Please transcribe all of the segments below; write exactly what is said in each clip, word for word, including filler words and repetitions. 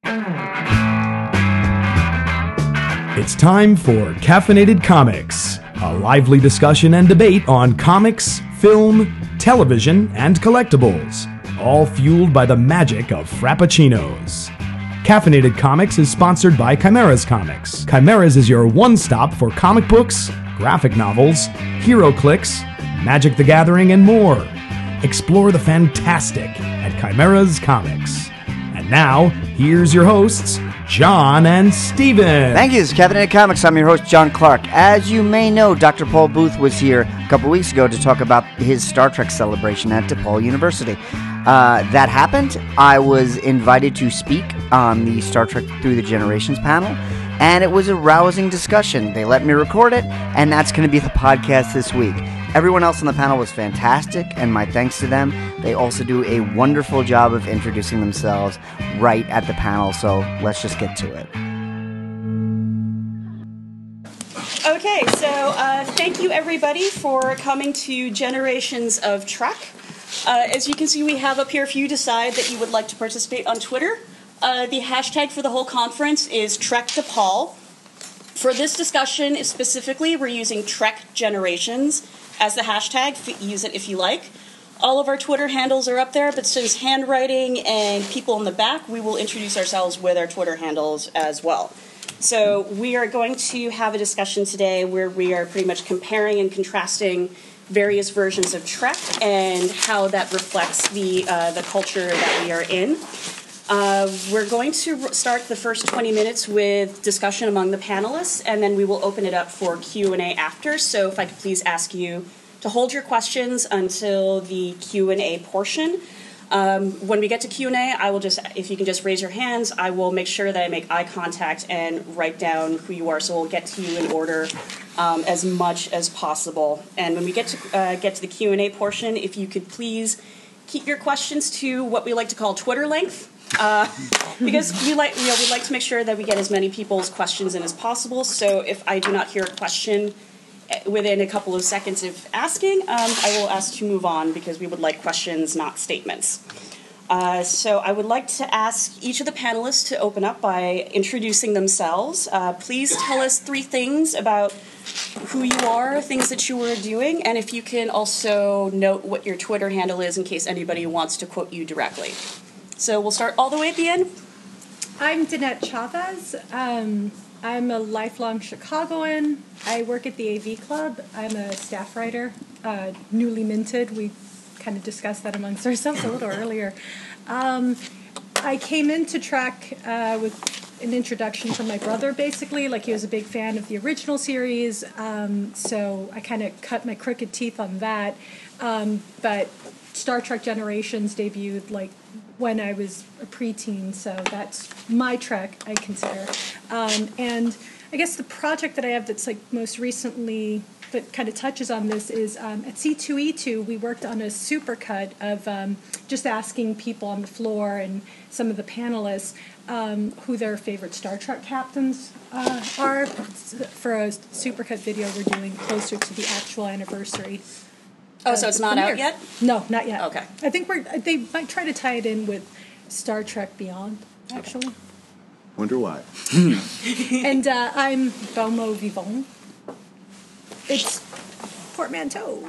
It's time for Caffeinated Comics, a lively discussion and debate on comics, film, television, and collectibles, all fueled by the magic of Frappuccinos. Caffeinated Comics is sponsored by Chimeras Comics. Chimeras is your one-stop for comic books, graphic novels, HeroClix, Magic the Gathering, and more. Explore the fantastic at Chimeras Comics. And now, here's your hosts, John and Steven. Thank you. This is Caffeinated Comics. I'm your host, John Clark. As you may know, Doctor Paul Booth was here a couple weeks ago to talk about his Star Trek celebration at DePaul University. Uh, that happened. I was invited to speak on the Star Trek Through the Generations panel, and it was a rousing discussion. They let me record it, and that's going to be the podcast this week. Everyone else on the panel was fantastic, and my thanks to them. They also do a wonderful job of introducing themselves right at the panel, so let's just get to it. Okay, so uh, thank you everybody for coming to Generations of Trek. Uh, as you can see, we have up here, if you decide that you would like to participate on Twitter, uh, the hashtag for the whole conference is TrekDePaul. For this discussion specifically, we're using Trek Generations as the hashtag. Use it if you like. All of our Twitter handles are up there, but since handwriting and people in the back, we will introduce ourselves with our Twitter handles as well. So we are going to have a discussion today where we are pretty much comparing and contrasting various versions of Trek and how that reflects the uh, the culture that we are in. Uh, we're going to start the first twenty minutes with discussion among the panelists, and then we will open it up for Q and A after. So if I could please ask you to hold your questions until the Q and A portion. Um, when we get to Q and A, I will just, if you can just raise your hands, I will make sure that I make eye contact and write down who you are, so we'll get to you in order um, as much as possible. And when we get to uh, get to the Q and A portion, if you could please keep your questions to what we like to call Twitter length. Uh, because we like, you know, we like to make sure that we get as many people's questions in as possible. So if I do not hear a question within a couple of seconds of asking, um, I will ask to move on because we would like questions, not statements. Uh, so I would like to ask each of the panelists to open up by introducing themselves. Uh, please tell us three things about who you are, things that you were doing, and if you can also note what your Twitter handle is in case anybody wants to quote you directly. So we'll start all the way at the end. I'm Danette Chavez. Um, I'm a lifelong Chicagoan. I work at the A V Club. I'm a staff writer, uh, newly minted. We kind of discussed that amongst ourselves a little earlier. Um, I came into Trek uh, with an introduction from my brother, basically. Like, he was a big fan of the original series, um, so I kind of cut my crooked teeth on that. Um, but Star Trek Generations debuted, like, when I was a preteen, so that's my Trek, I consider. Um, and I guess the project that I have that's like most recently that kind of touches on this is um, at C two E two, we worked on a supercut of um, just asking people on the floor and some of the panelists um, who their favorite Star Trek captains uh, are. For a supercut video we're doing closer to the actual anniversary. Oh, so it's not premiere. out yet? No, not yet. Okay. I think we're. They might try to tie it in with Star Trek Beyond, actually. Okay. Wonder why. And uh, I'm Beaumont Vivant. It's portmanteau.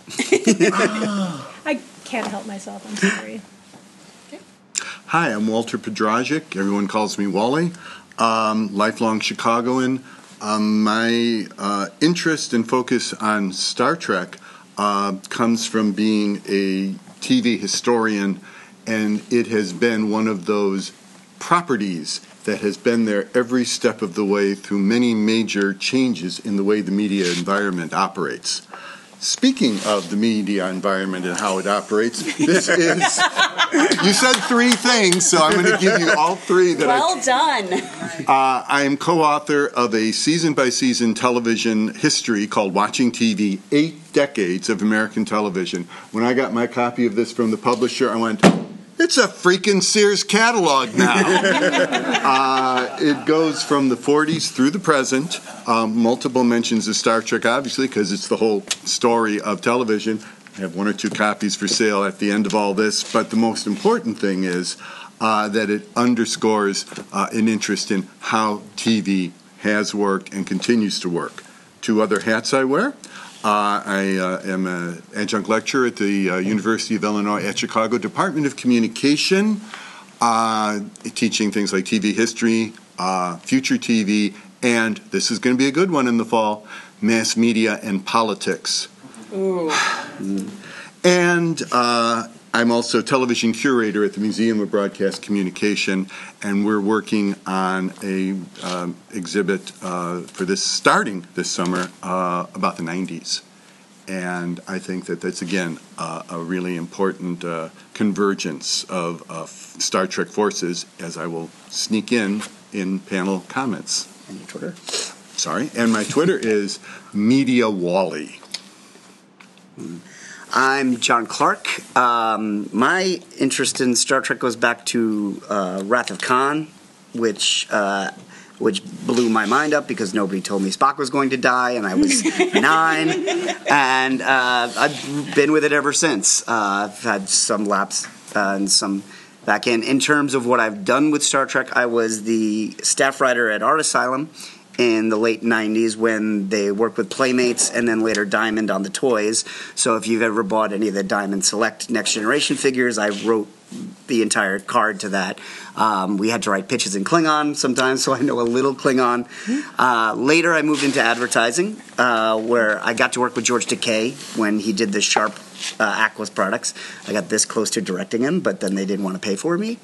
I can't help myself. I'm sorry. Okay. Hi, I'm Walter Podrazik. Everyone calls me Wally. Um, lifelong Chicagoan. Um, my uh, interest and focus on Star Trek Uh, comes from being a T V historian, and it has been one of those properties that has been there every step of the way through many major changes in the way the media environment operates. Speaking of the media environment and how it operates, this is, you said three things, so I'm going to give you all three that well I... Well done. Uh, I am co-author of a season-by-season television history called Watching T V, Eight Decades of American Television. When I got my copy of this from the publisher, I went, it's a freaking Sears catalog now. uh, it goes from the forties through the present. Um, multiple mentions of Star Trek, obviously, because it's the whole story of television. I have one or two copies for sale at the end of all this. But the most important thing is uh, that it underscores uh, an interest in how T V has worked and continues to work. Two other hats I wear. Uh, I uh, am an adjunct lecturer at the uh, University of Illinois at Chicago Department of Communication, uh, teaching things like T V history, uh, future T V, and this is going to be a good one in the fall, mass media and politics. Ooh. And uh, I'm also television curator at the Museum of Broadcast Communication, and we're working on a um, exhibit uh, for this starting this summer uh, about the nineties. And I think that that's, again, uh, a really important uh, convergence of uh, Star Trek forces, as I will sneak in in panel comments. And your Twitter? Sorry. And my Twitter is Media Wally. I'm John Clark. Um, my interest in Star Trek goes back to uh, Wrath of Khan, which uh, which blew my mind up because nobody told me Spock was going to die, and I was nine, and uh, I've been with it ever since. Uh, I've had some laps uh, and some back in. In terms of what I've done with Star Trek, I was the staff writer at Art Asylum in the late nineties when they worked with Playmates and then later Diamond on the toys. So if you've ever bought any of the Diamond Select Next Generation figures, I wrote the entire card to that. Um, we had to write pitches in Klingon sometimes, so I know a little Klingon. Uh, later I moved into advertising, uh, where I got to work with George Takei when he did the Sharp uh, Aquos products. I got this close to directing him, but then they didn't want to pay for me.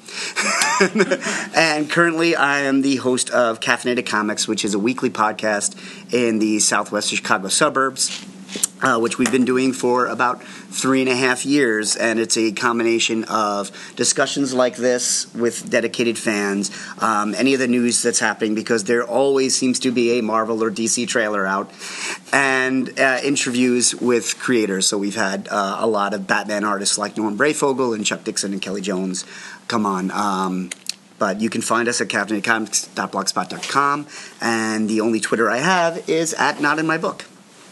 And currently I am the host of Caffeinated Comics, which is a weekly podcast in the southwest Chicago suburbs, uh, which we've been doing for about three and a half years, and it's a combination of discussions like this with dedicated fans, um, any of the news that's happening, because there always seems to be a Marvel or D C trailer out, and uh, interviews with creators. So we've had uh, a lot of Batman artists like Norm Brayfogle and Chuck Dixon and Kelly Jones come on. Um, But you can find us at caffeinated comics dot blogspot dot com, and the only Twitter I have is at Not In My Book.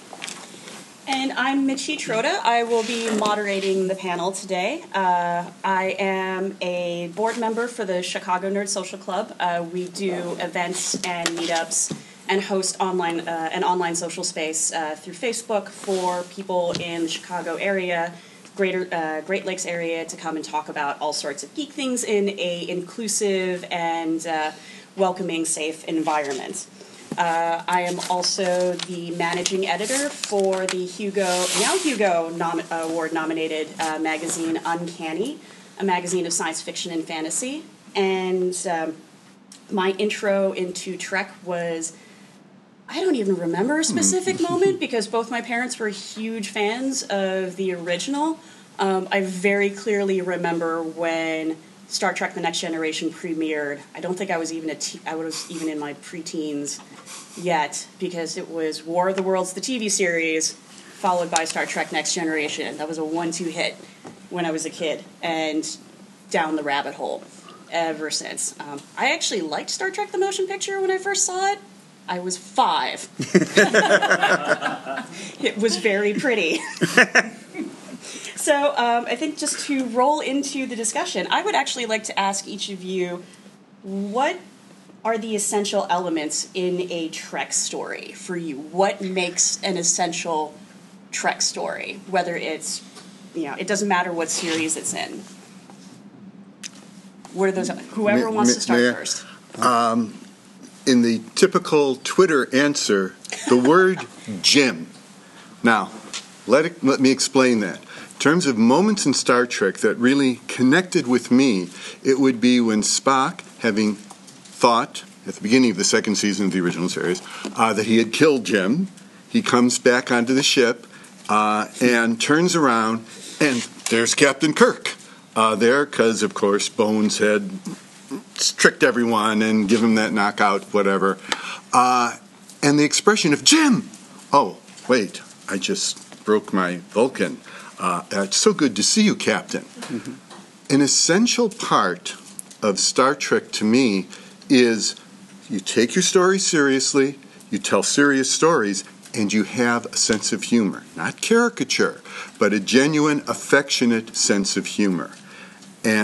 And I'm Michi Trota. I will be moderating the panel today. Uh, I am a board member for the Chicago Nerd Social Club. Uh, we do events and meetups and host online uh, an online social space uh, through Facebook for people in the Chicago area, Greater uh, Great Lakes area, to come and talk about all sorts of geek things in a inclusive and uh, welcoming, safe environment. Uh, I am also the managing editor for the Hugo, now Hugo nom- Award-nominated uh, magazine Uncanny, a magazine of science fiction and fantasy. And um, my intro into Trek was, I don't even remember a specific moment because both my parents were huge fans of the original. Um, I very clearly remember when Star Trek: The Next Generation premiered. I don't think I was even a te- I was even in my preteens yet, because it was War of the Worlds, the T V series, followed by Star Trek: Next Generation. That was a one-two hit when I was a kid, and down the rabbit hole ever since. Um, I actually liked Star Trek: The Motion Picture when I first saw it. I was five. It was very pretty. So um, I think just to roll into the discussion, I would actually like to ask each of you, what are the essential elements in a Trek story for you? What makes an essential Trek story? Whether it's, you know, it doesn't matter what series it's in. What are those? Whoever May- wants may- to start may I- first. Um, in the typical Twitter answer, the word Jim. Now, let it, let me explain that. In terms of moments in Star Trek that really connected with me, it would be when Spock, having thought at the beginning of the second season of the original series uh, that he had killed Jim, he comes back onto the ship uh, and turns around, and there's Captain Kirk uh, there, because, of course, Bones had tricked everyone and give him that knockout, whatever. Uh, and the expression of Jim! Oh, wait, I just broke my Vulcan. Uh, it's so good to see you, Captain. Mm-hmm. An essential part of Star Trek to me is you take your story seriously, you tell serious stories, and you have a sense of humor. Not caricature, but a genuine, affectionate sense of humor. And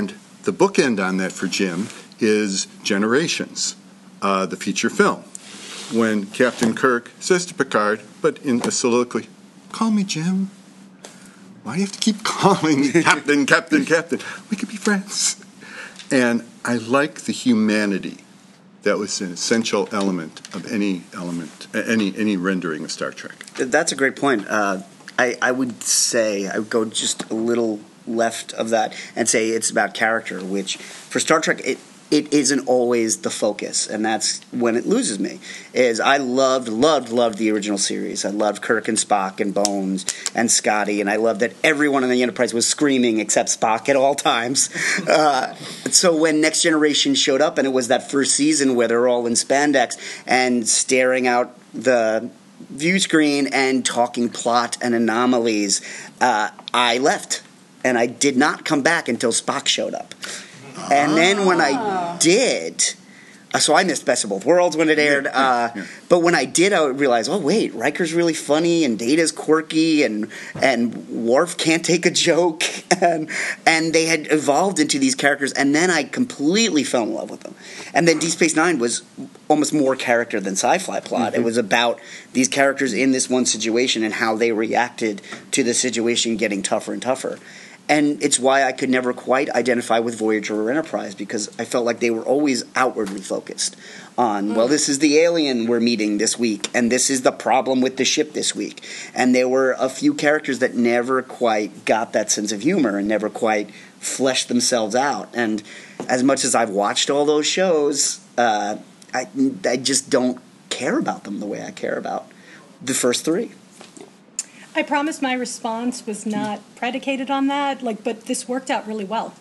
the bookend on that for Jim is Generations, uh, the feature film. When Captain Kirk says to Picard, but in a soliloquy, "Call me Jim. Why do you have to keep calling me Captain, Captain, Captain? We could be friends." And I like the humanity that was an essential element of any element, any any rendering of Star Trek. That's a great point. Uh, I, I would say, I would go just a little left of that and say it's about character, which for Star Trek, it it isn't always the focus, and that's when it loses me. Is I loved, loved, loved the original series. I loved Kirk and Spock and Bones and Scotty, and I loved that everyone in the Enterprise was screaming except Spock at all times. Uh, so when Next Generation showed up, and it was that first season where they're all in spandex and staring out the view screen and talking plot and anomalies, uh, I left, and I did not come back until Spock showed up. And then when I did, uh, so I missed Best of Both Worlds when it aired, uh, yeah. but when I did, I realized, oh wait, Riker's really funny, and Data's quirky, and and Worf can't take a joke, and and they had evolved into these characters, and then I completely fell in love with them. And then Deep Space Nine was almost more character than sci-fi plot. Mm-hmm. It was about these characters in this one situation and how they reacted to the situation getting tougher and tougher. And it's why I could never quite identify with Voyager or Enterprise, because I felt like they were always outwardly focused on, mm. well, this is the alien we're meeting this week, and this is the problem with the ship this week. And there were a few characters that never quite got that sense of humor and never quite fleshed themselves out. And as much as I've watched all those shows, uh, I, I just don't care about them the way I care about the first three. I promise my response was not predicated on that, like, but this worked out really well.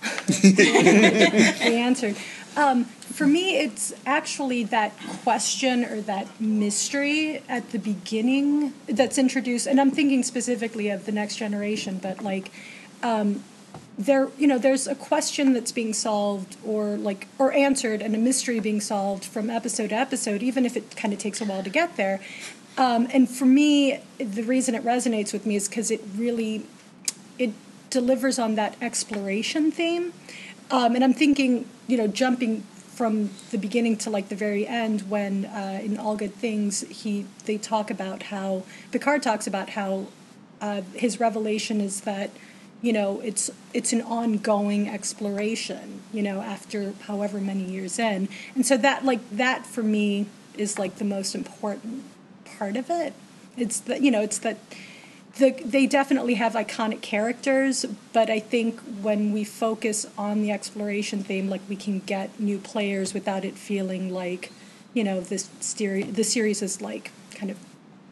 We answered. Um, for me, it's actually that question or that mystery at the beginning that's introduced, and I'm thinking specifically of the Next Generation, but like, um, there, you know, there's a question that's being solved or like or answered, and a mystery being solved from episode to episode, even if it kind of takes a while to get there. Um, and for me, the reason it resonates with me is because it really, it delivers on that exploration theme. Um, and I'm thinking, you know, jumping from the beginning to like the very end when uh, in All Good Things, he they talk about how, Picard talks about how uh, his revelation is that, you know, it's it's an ongoing exploration, you know, after however many years in. And so that, like, that for me is like the most important part of it. It's that, you know, it's that the they definitely have iconic characters, but I think when we focus on the exploration theme, like, we can get new players without it feeling like, you know, this stere- the series is like kind of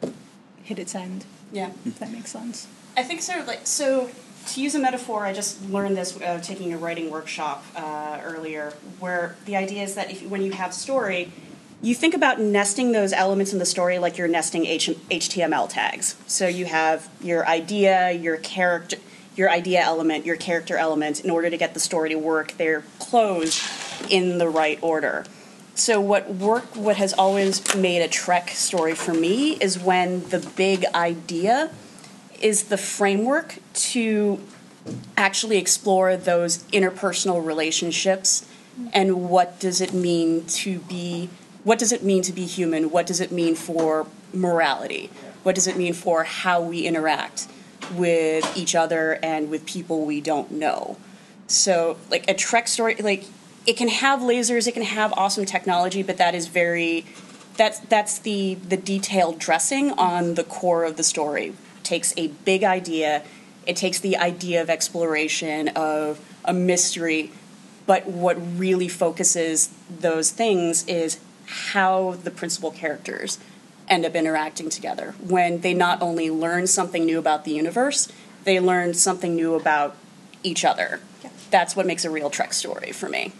hit its end. Yeah, if that makes sense. I think sort of like so. To use a metaphor, I just learned this uh, taking a writing workshop uh, earlier, where the idea is that if when you have story, you think about nesting those elements in the story like you're nesting H- HTML tags. So you have your idea, your character, your idea element, your character element. In order to get the story to work, they're closed in the right order. So what work, what has always made a Trek story for me is when the big idea is the framework to actually explore those interpersonal relationships and what does it mean to be What does it mean to be human? What does it mean for morality? What does it mean for how we interact with each other and with people we don't know? So, like, a Trek story, like, it can have lasers, it can have awesome technology, but that is very, that's that's the, the detailed dressing on the core of the story. It takes a big idea, it takes the idea of exploration, of a mystery, but what really focuses those things is how the principal characters end up interacting together when they not only learn something new about the universe, they learn something new about each other. Yeah. That's what makes a real Trek story for me.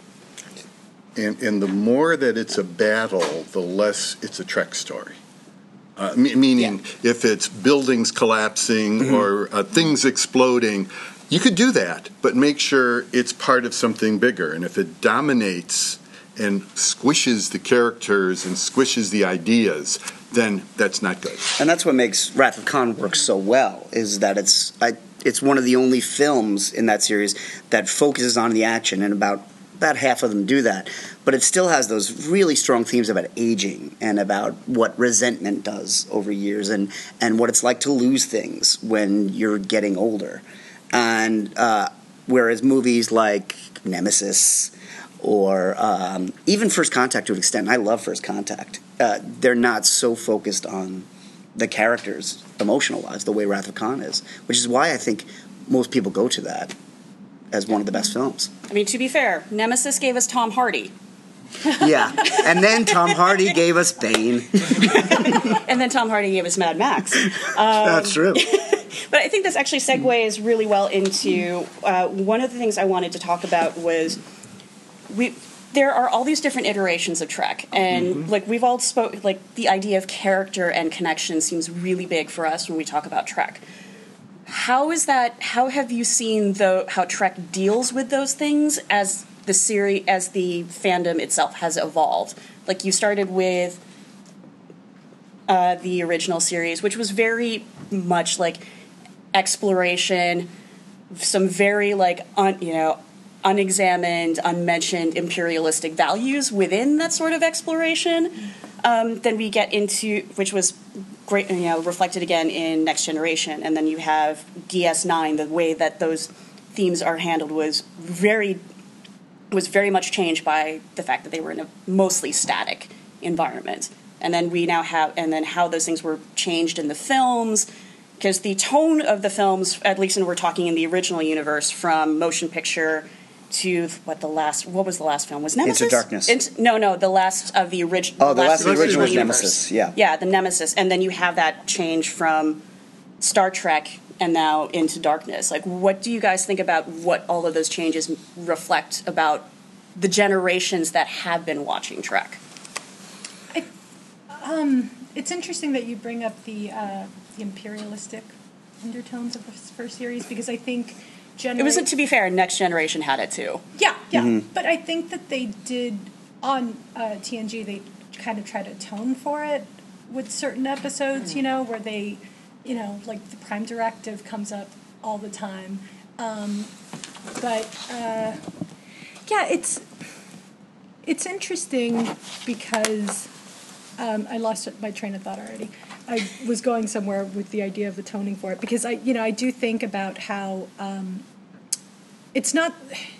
And, and the more that it's a battle, the less it's a Trek story. Uh, me- meaning, yeah. if it's buildings collapsing mm-hmm. or uh, things exploding, you could do that, but make sure it's part of something bigger. And if it dominates and squishes the characters and squishes the ideas, then that's not good. And that's what makes Wrath of Khan work so well, is that it's, I it's one of the only films in that series that focuses on the action, and about about half of them do that. But it still has those really strong themes about aging and about what resentment does over years, and, and what it's like to lose things when you're getting older. And uh, whereas movies like Nemesis or um, even First Contact to an extent, I love First Contact, uh, they're not so focused on the characters emotional-wise the way Wrath of Khan is, which is why I think most people go to that as one of the best films. I mean, to be fair, Nemesis gave us Tom Hardy. Yeah, and then Tom Hardy gave us Bane. And then Tom Hardy gave us Mad Max. Um, That's true. But I think this actually segues really well into uh, one of the things I wanted to talk about was we. There are all these different iterations of Trek, and mm-hmm. like we've all spoke, like the idea of character and connection seems really big for us when we talk about Trek. How is that? How have you seen the how Trek deals with those things as the series, as the fandom itself has evolved? Like you started with uh, the original series, which was very much like exploration, some very like un, you know. unexamined, unmentioned imperialistic values within that sort of exploration. Um, then we get into, which was great, you know, reflected again in Next Generation, and then you have D S nine. The way that those themes are handled was very was very much changed by the fact that they were in a mostly static environment. And then we now have, and then how those things were changed in the films. Because the tone of the films, at least when we're talking in the original universe, from motion picture to what the last, what was the last film? Was Nemesis? Into Darkness. Into, no, no, the last of the, orig- oh, the last, last of the original was universe. Nemesis, yeah. Yeah, the Nemesis. And then you have that change from Star Trek and now Into Darkness. Like, what do you guys think about what all of those changes reflect about the generations that have been watching Trek? I, um, it's interesting that you bring up the, uh, the imperialistic undertones of the first series, because I think Genera- it wasn't, to be fair, Next Generation had it too. Yeah, yeah. Mm-hmm. But I think that they did, on uh, T N G, they kind of try to atone for it with certain episodes, you know, where they, you know, like the Prime Directive comes up all the time. Um, but, uh, yeah, it's it's interesting because um, I lost my train of thought already. I was going somewhere with the idea of atoning for it, because I, you know, I do think about how um, it's not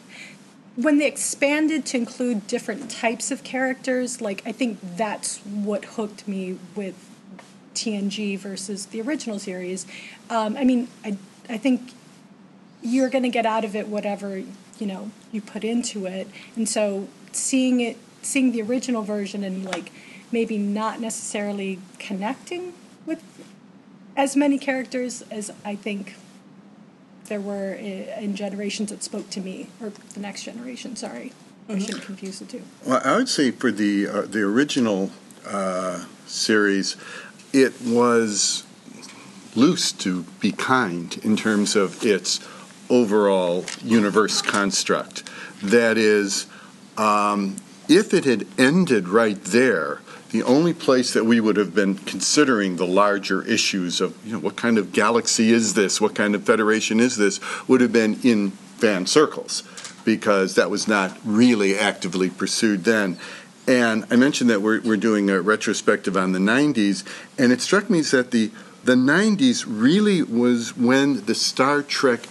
when they expanded to include different types of characters. Like, I think that's what hooked me with T N G versus the original series. Um, I mean, I I think you're going to get out of it whatever, you know, you put into it, and so seeing it, seeing the original version, and like, maybe not necessarily connecting with as many characters as I think there were in generations that spoke to me, or the next generation, sorry. Mm-hmm. I shouldn't confuse the two. Well, I would say for the uh, the original uh, series, it was loose, to be kind, in terms of its overall universe construct. That is, um, if it had ended right there, the only place that we would have been considering the larger issues of, you know, what kind of galaxy is this, what kind of federation is this, would have been in fan circles, because that was not really actively pursued then. And I mentioned that we're, we're doing a retrospective on the nineties, and it struck me that the, the nineties really was when the Star Trek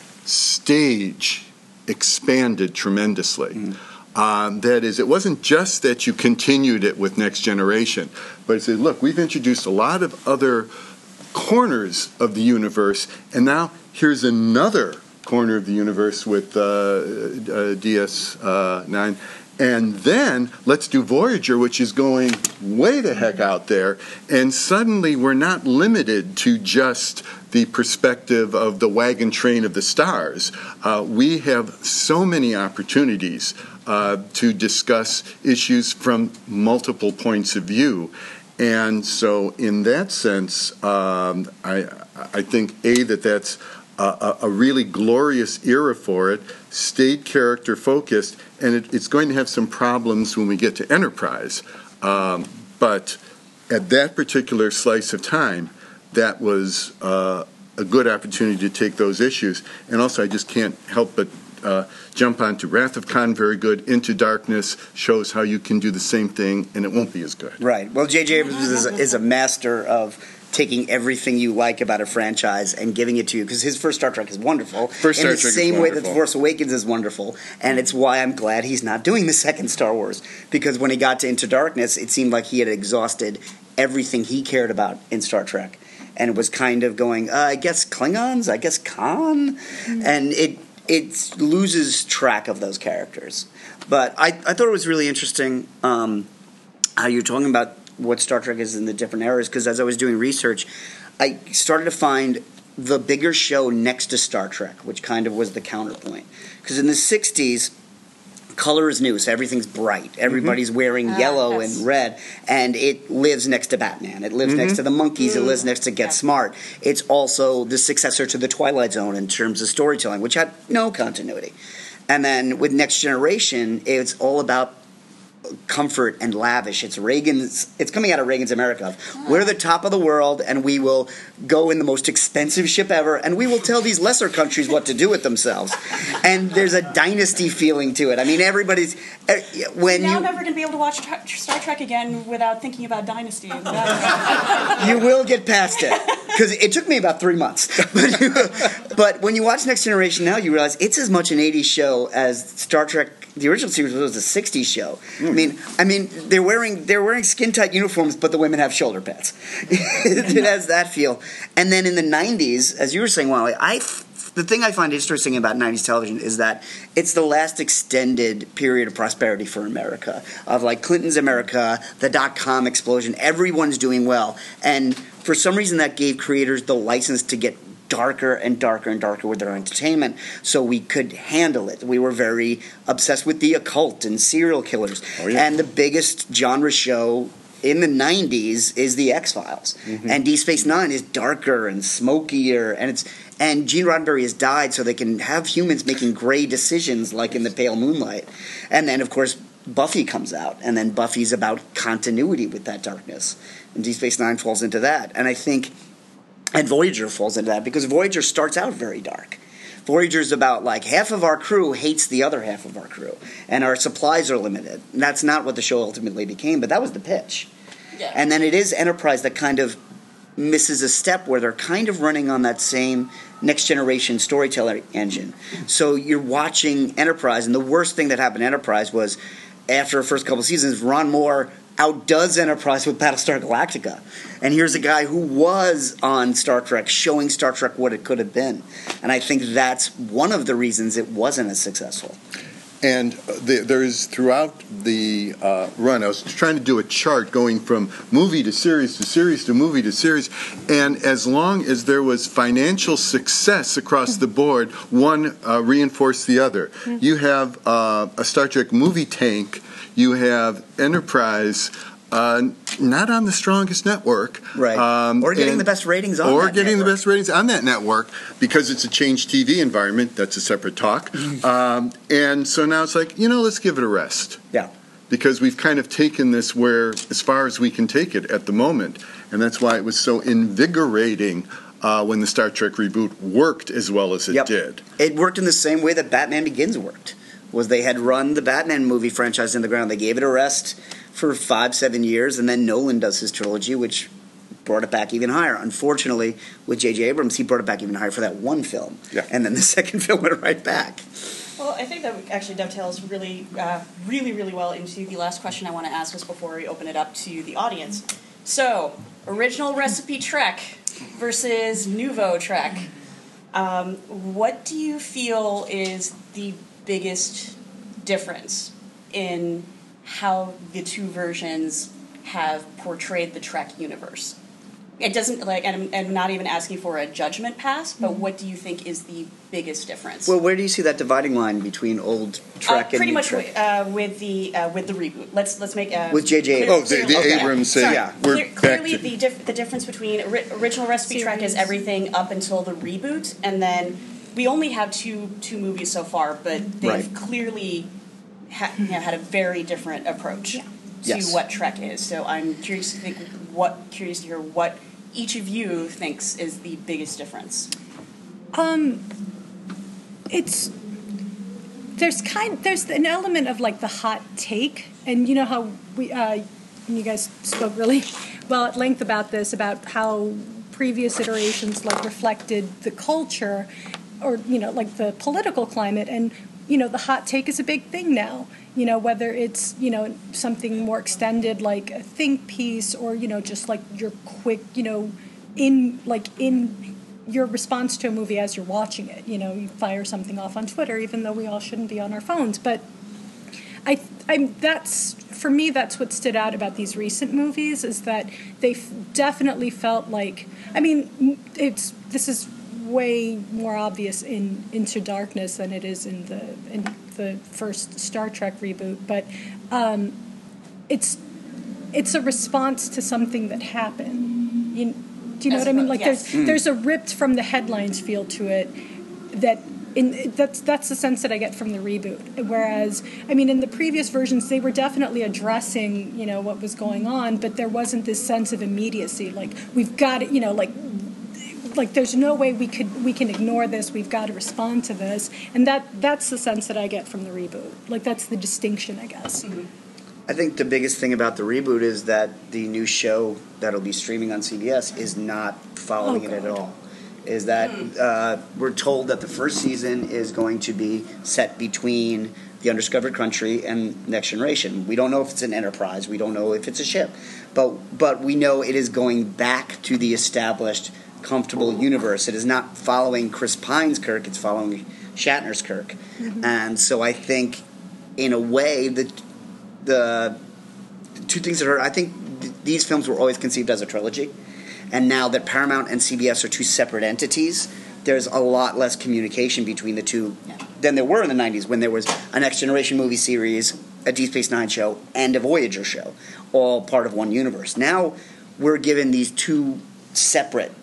stage expanded tremendously. Mm. Um, that is, it wasn't just that you continued it with Next Generation, but it said, look, we've introduced a lot of other corners of the universe, and now here's another corner of the universe with uh, uh, D S nine. And then let's do Voyager, which is going way the heck out there. And suddenly we're not limited to just the perspective of the wagon train of the stars. Uh, we have so many opportunities uh, to discuss issues from multiple points of view. And so in that sense, um, I, I think, A, that that's a, a really glorious era for it, stayed character focused, and it, it's going to have some problems when we get to Enterprise. Um, but at that particular slice of time, that was uh, a good opportunity to take those issues. And also, I just can't help but uh, jump onto Wrath of Khan, very good. Into Darkness shows how you can do the same thing, and it won't be as good. Right. Well, J J Abrams is a, is a master of taking everything you like about a franchise and giving it to you, because his first Star Trek is wonderful. First in Star the Trek is same way that The wonderful. Force Awakens is wonderful, and it's why I'm glad he's not doing the second Star Wars, because when he got to Into Darkness, it seemed like he had exhausted everything he cared about in Star Trek, and it was kind of going, uh, I guess Klingons, I guess Khan, mm-hmm. and it it loses track of those characters. But I, I thought it was really interesting um, how you're talking about what Star Trek is in the different eras, because as I was doing research, I started to find the bigger show next to Star Trek, which kind of was the counterpoint. Because in the sixties, color is new, so everything's bright. Everybody's mm-hmm. wearing uh, yellow yes. and red, and it lives next to Batman. It lives mm-hmm. next to the Monkees. Mm-hmm. It lives next to Get yeah. Smart. It's also the successor to the Twilight Zone in terms of storytelling, which had no continuity. And then with Next Generation, it's all about comfort and lavish. It's Reagan's. It's coming out of Reagan's America. We're the top of the world, and we will go in the most expensive ship ever, and we will tell these lesser countries what to do with themselves. And there's a dynasty feeling to it. I mean, everybody's when now you I'm never going to be able to watch tra- Star Trek again without thinking about dynasty. you will get past it, because it took me about three months. But, you, but when you watch Next Generation now, you realize it's as much an eighties show as Star Trek. The original series was a sixties show. Mm. I mean, I mean, they're wearing they're wearing skin tight uniforms, but the women have shoulder pads. It has that feel. And then in the nineties, as you were saying, Wally, I the thing I find interesting about nineties television is that it's the last extended period of prosperity for America, of like Clinton's America, the dot-com explosion. Everyone's doing well, and for some reason that gave creators the license to get darker and darker and darker with their entertainment, so we could handle it. We were very obsessed with the occult and serial killers. Oh, yeah. And the biggest genre show in the nineties is The X-Files. Mm-hmm. And Deep Space Nine is darker and smokier, and it's and Gene Roddenberry has died so they can have humans making gray decisions like in The Pale Moonlight. And then, of course, Buffy comes out, and then Buffy's about continuity with that darkness. And Deep Space Nine falls into that. And I think And Voyager falls into that, because Voyager starts out very dark. Voyager's about, like, half of our crew hates the other half of our crew, and our supplies are limited. And that's not what the show ultimately became, but that was the pitch. Yeah. And then it is Enterprise that kind of misses a step, where they're kind of running on that same next-generation storytelling engine. So you're watching Enterprise, and the worst thing that happened to Enterprise was, after the first couple of seasons, Ron Moore outdoes Enterprise with Battlestar Galactica. And here's a guy who was on Star Trek, showing Star Trek what it could have been. And I think that's one of the reasons it wasn't as successful. And the, there is, throughout the uh, run, I was trying to do a chart going from movie to series to series to movie to series, and as long as there was financial success across the board, one uh, reinforced the other. Mm-hmm. You have uh, a Star Trek movie tank, you have Enterprise, uh, not on the strongest network. Right. Um, or getting and, the best ratings on Or that getting network. the best ratings on that network, because it's a changed T V environment. That's a separate talk. um, and so now it's like, you know, let's give it a rest. Yeah. Because we've kind of taken this where, as far as we can take it at the moment. And that's why it was so invigorating uh, when the Star Trek reboot worked as well as it yep. did. It worked in the same way that Batman Begins worked. Was they had run the Batman movie franchise in the ground. They gave it a rest for five, seven years, and then Nolan does his trilogy, which brought it back even higher. Unfortunately, with J J Abrams, he brought it back even higher for that one film. Yeah. And then the second film went right back. Well, I think that actually dovetails really, uh, really, really well into the last question I want to ask us before we open it up to the audience. So, original recipe Trek versus nouveau Trek. Um, what do you feel is the biggest difference in how the two versions have portrayed the Trek universe? It doesn't, like, and I'm, I'm not even asking for a judgment pass, but what do you think is the biggest difference? Well, where do you see that dividing line between old Trek uh, and pretty new much Trek? uh, with the uh, with the reboot. Let's let's make a with J J. Oh, the, the okay. Abrams say, Sorry. yeah, we're Clear, back clearly to the dif- the difference between ori- original recipe Series. Trek is everything up until the reboot, and then we only have two two movies so far, but they've Right. clearly ha- you know, had a very different approach Yeah. to Yes. what Trek is. So I'm curious to think what curious to hear what each of you thinks is the biggest difference? Um, it's there's kind there's an element of like the hot take, and you know how we uh, you guys spoke really well at length about this, about how previous iterations like reflected the culture, or you know like the political climate, and you know the hot take is a big thing now. You know, whether it's, you know, something more extended like a think piece, or, you know, just like your quick, you know, in, like, in your response to a movie as you're watching it. You know, you fire something off on Twitter, even though we all shouldn't be on our phones. But I, I'm, that's, for me, that's what stood out about these recent movies, is that they f- definitely felt like, I mean, it's, this is way more obvious in Into Darkness than it is in the in the first Star Trek reboot, but um, it's it's a response to something that happened. You, do you know As what I mean? opposed- Like yes. there's there's a ripped from the headlines feel to it that. In, that's that's the sense that I get from the reboot. Whereas, I mean, in the previous versions, they were definitely addressing, you know, what was going on, but there wasn't this sense of immediacy. Like we've got it, you know, like like there's no way we could we can ignore this. We've got to respond to this, and that that's the sense that I get from the reboot. Like that's the distinction, I guess. Mm-hmm. I think the biggest thing about the reboot is that the new show that'll be streaming on C B S is not following Oh, it at God. all. Is that uh, we're told that the first season is going to be set between the Undiscovered Country and Next Generation. We don't know if it's an Enterprise. We don't know if it's a ship. But but we know it is going back to the established, comfortable universe. It is not following Chris Pine's Kirk. It's following Shatner's Kirk. Mm-hmm. And so I think, in a way, the, the, the two things that are... I think th- these films were always conceived as a trilogy. And now that Paramount and C B S are two separate entities, there's a lot less communication between the two Yeah. than there were in the nineties, when there was a Next Generation movie series, a Deep Space Nine show, and a Voyager show, all part of one universe. Now we're given these two separate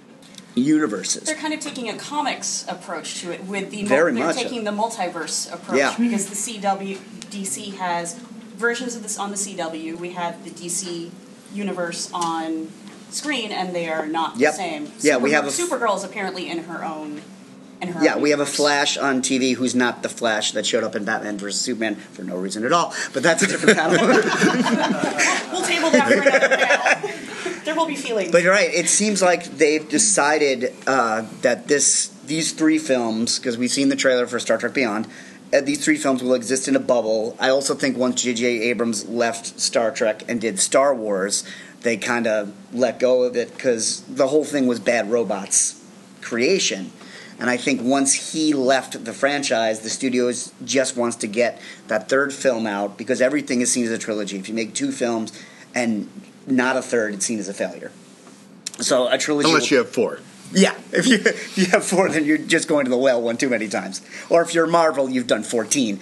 universes. They're kind of taking a comics approach to it with the Very they're much taking the multiverse approach, Yeah. because the C W D C has versions of this on the C W. We have the D C universe on screen, and they are not Yep. the same. Yeah, we Supergirl- have a- Supergirl is apparently in her own. In her Yeah, own we have a universe. Flash on T V who's not the Flash that showed up in Batman versus Superman for no reason at all. But that's a different panel. We'll table that for another panel. There will be feelings. But you're right. It seems like they've decided uh, that this these three films, because we've seen the trailer for Star Trek Beyond, uh, these three films will exist in a bubble. I also think once J J Abrams left Star Trek and did Star Wars, they kind of let go of it, because the whole thing was Bad Robot's creation. And I think once he left the franchise, the studios just wants to get that third film out, because everything is seen as a trilogy. If you make two films and not a third, it's seen as a failure. So a trilogy... Unless you have four. Yeah, if you, if you have four, then you're just going to the well one too many times. Or if you're Marvel, you've done fourteen.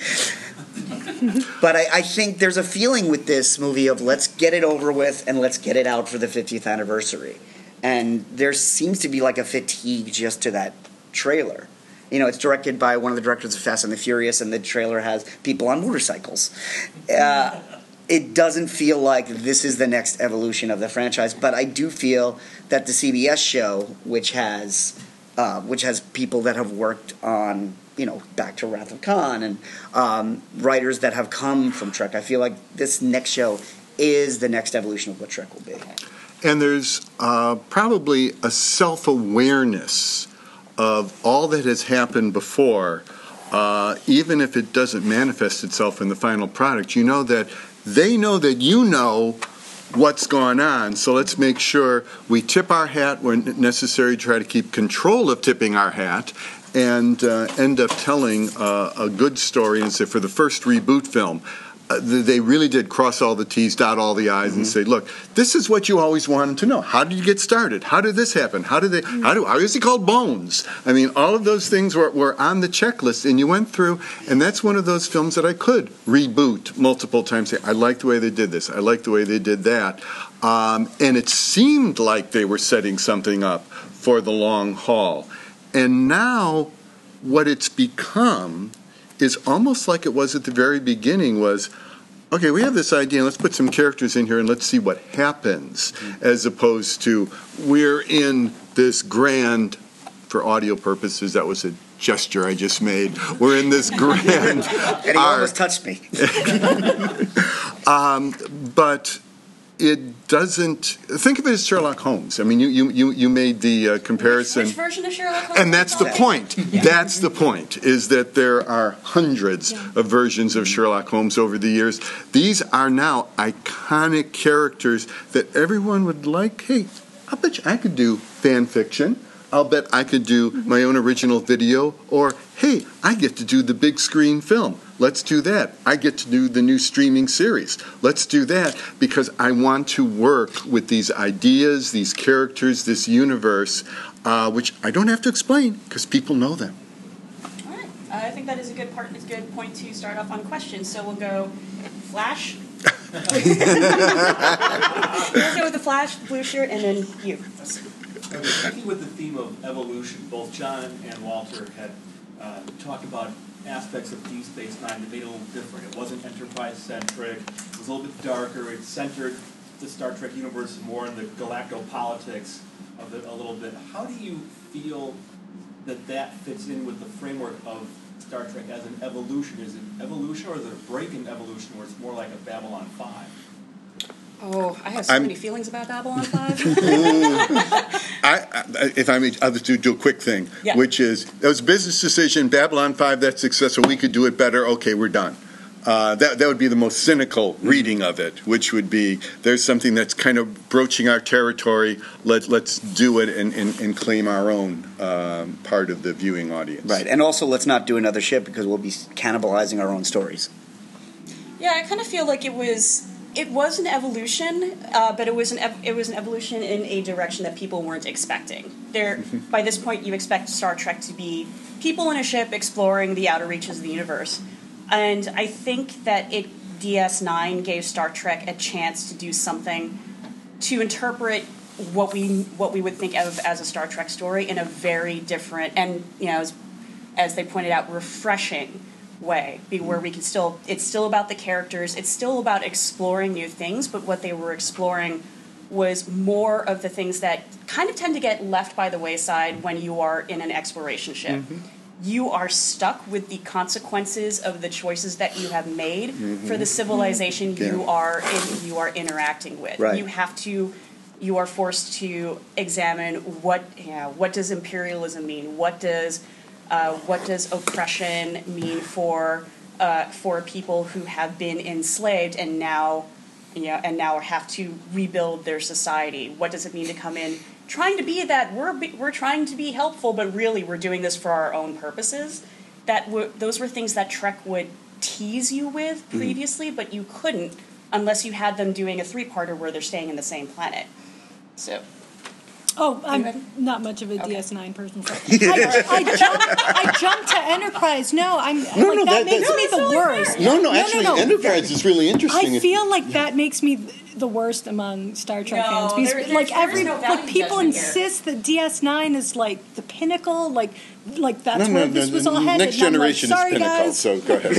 But I, I think there's a feeling with this movie of let's get it over with and let's get it out for the fiftieth anniversary. And there seems to be like a fatigue just to that trailer. You know, it's directed by one of the directors of Fast and the Furious, and the trailer has people on motorcycles. Uh, it doesn't feel like this is the next evolution of the franchise, but I do feel that the C B S show, which has uh, which has people that have worked on, you know, Back to Wrath of Khan, and um, writers that have come from Trek, I feel like this next show is the next evolution of what Trek will be. And there's uh, probably a self-awareness of all that has happened before, uh, even if it doesn't manifest itself in the final product. You know that they know that you know what's going on, so let's make sure we tip our hat when necessary, try to keep control of tipping our hat, and uh, end up telling uh, a good story. And say, for the first reboot film, Uh, they really did cross all the T's, dot all the I's, mm-hmm. and say, "Look, this is what you always wanted to know. How did you get started? How did this happen? How did they? How do? How is he called Bones? I mean, all of those things were, were on the checklist, and you went through. And that's one of those films that I could reboot multiple times. Say, I like the way they did this. I like the way they did that. Um, and it seemed like they were setting something up for the long haul. And now, what it's become is almost like it was at the very beginning, was okay, we have this idea, let's put some characters in here and let's see what happens, as opposed to we're in this grand, for audio purposes, that was a gesture I just made, we're in this grand And he almost arc. touched me. um, but it doesn't, think of it as Sherlock Holmes. I mean, you, you, you, you made the uh, comparison. Which version of Sherlock Holmes? And that's the point. That's the point, is that there are hundreds Yeah. of versions of Sherlock Holmes over the years. These are now iconic characters that everyone would like, hey, I bet you I could do fan fiction. I'll bet I could do my own original video. Or, hey, I get to do the big screen film. Let's do that. I get to do the new streaming series. Let's do that because I want to work with these ideas, these characters, this universe, uh, which I don't have to explain because people know them. All right. Uh, I think that is a good part. It's a good point to start off on questions. So we'll go Flash. We'll go with the Flash, blue shirt, and then you. Okay, keeping with the theme of evolution, both John and Walter had uh, talked about aspects of Deep Space Nine that made it a little different. It wasn't Enterprise-centric. It was a little bit darker. It centered the Star Trek universe more in the galactopolitics of it a little bit. How do you feel that that fits in with the framework of Star Trek as an evolution? Is it evolution, or is it a break in evolution where it's more like a Babylon five? Oh, I have so I'm- many feelings about Babylon five. I, I, if I may, I'll just do, do a quick thing, Yeah. which is, it was a business decision, Babylon five, that's successful, we could do it better, okay, we're done. Uh, that, that would be the most cynical reading of it, which would be, there's something that's kind of broaching our territory, Let, let's do it and, and, and claim our own um, part of the viewing audience. Right, and also let's not do another ship because we'll be cannibalizing our own stories. Yeah, I kind of feel like it was it was an evolution, uh, but it was an ev- it was an evolution in a direction that people weren't expecting. There, by this point, you expect Star Trek to be people in a ship exploring the outer reaches of the universe, and I think that it D S nine gave Star Trek a chance to do something to interpret what we what we would think of as a Star Trek story in a very different and, you know, as, as they pointed out, refreshing way, be where we can still, it's still about the characters, it's still about exploring new things, but what they were exploring was more of the things that kind of tend to get left by the wayside when you are in an exploration ship. Mm-hmm. You are stuck with the consequences of the choices that you have made mm-hmm. for the civilization mm-hmm. you yeah. are in, you are interacting with. Right. You have to, you are forced to examine what, you know, what does imperialism mean? What does Uh, what does oppression mean for uh, for people who have been enslaved and now, you know, and now have to rebuild their society? What does it mean to come in trying to be that we're we're trying to be helpful, but really we're doing this for our own purposes? That were, those were things that Trek would tease you with previously, mm-hmm. but you couldn't unless you had them doing a three-parter where they're staying in the same planet. So. Oh, I'm not much of a okay. D S nine person. So I, I, jumped, I jumped to Enterprise. No, I'm no, like no, that, that makes no, me the worst. No, no, actually, no, no, no. Enterprise is really interesting. I feel like that makes me the worst among Star Trek no, fans because, there, like, every no like people insist here. that D S nine is like the pinnacle, like, like that's no, where no, this no, was no, all headed. Next Generation like, is pinnacle. Guys. So go ahead.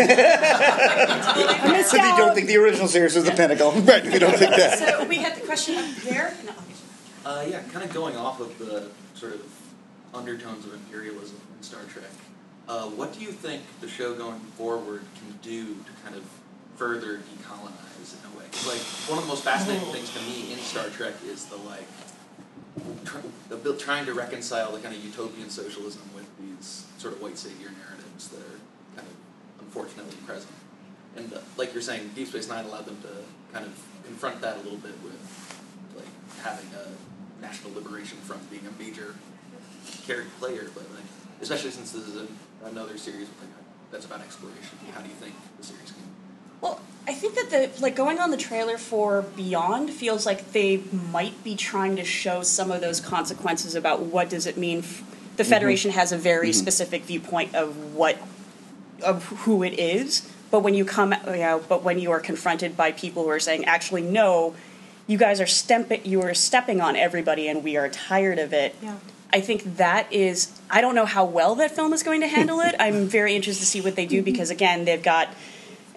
I missed so out. you don't think the original series was the pinnacle, right? We don't think that. So we had the question up there. No. Uh, yeah, kind of going off of the sort of undertones of imperialism in Star Trek, uh, what do you think the show going forward can do to kind of further decolonize in a way? 'Cause, like, one of the most fascinating things to me in Star Trek is the, like, tr- the, trying to reconcile the kind of utopian socialism with these sort of white savior narratives that are kind of unfortunately present. And, uh, like you're saying, Deep Space Nine allowed them to kind of confront that a little bit with, like, having a National Liberation Front being a major character player, but like, especially since this is a, another series like, that's about exploration, how do you think the series can? Well, I think that the like going on the trailer for Beyond feels like they might be trying to show some of those consequences about what does it mean. F- the Federation mm-hmm. has a very mm-hmm. specific viewpoint of what of who it is, but when you come, you know, but when you are confronted by people who are saying, actually, no. You guys are step- you are stepping on everybody, and we are tired of it. Yeah. I think that is. I don't know how well that film is going to handle it. I'm very interested to see what they do because, again, they've got,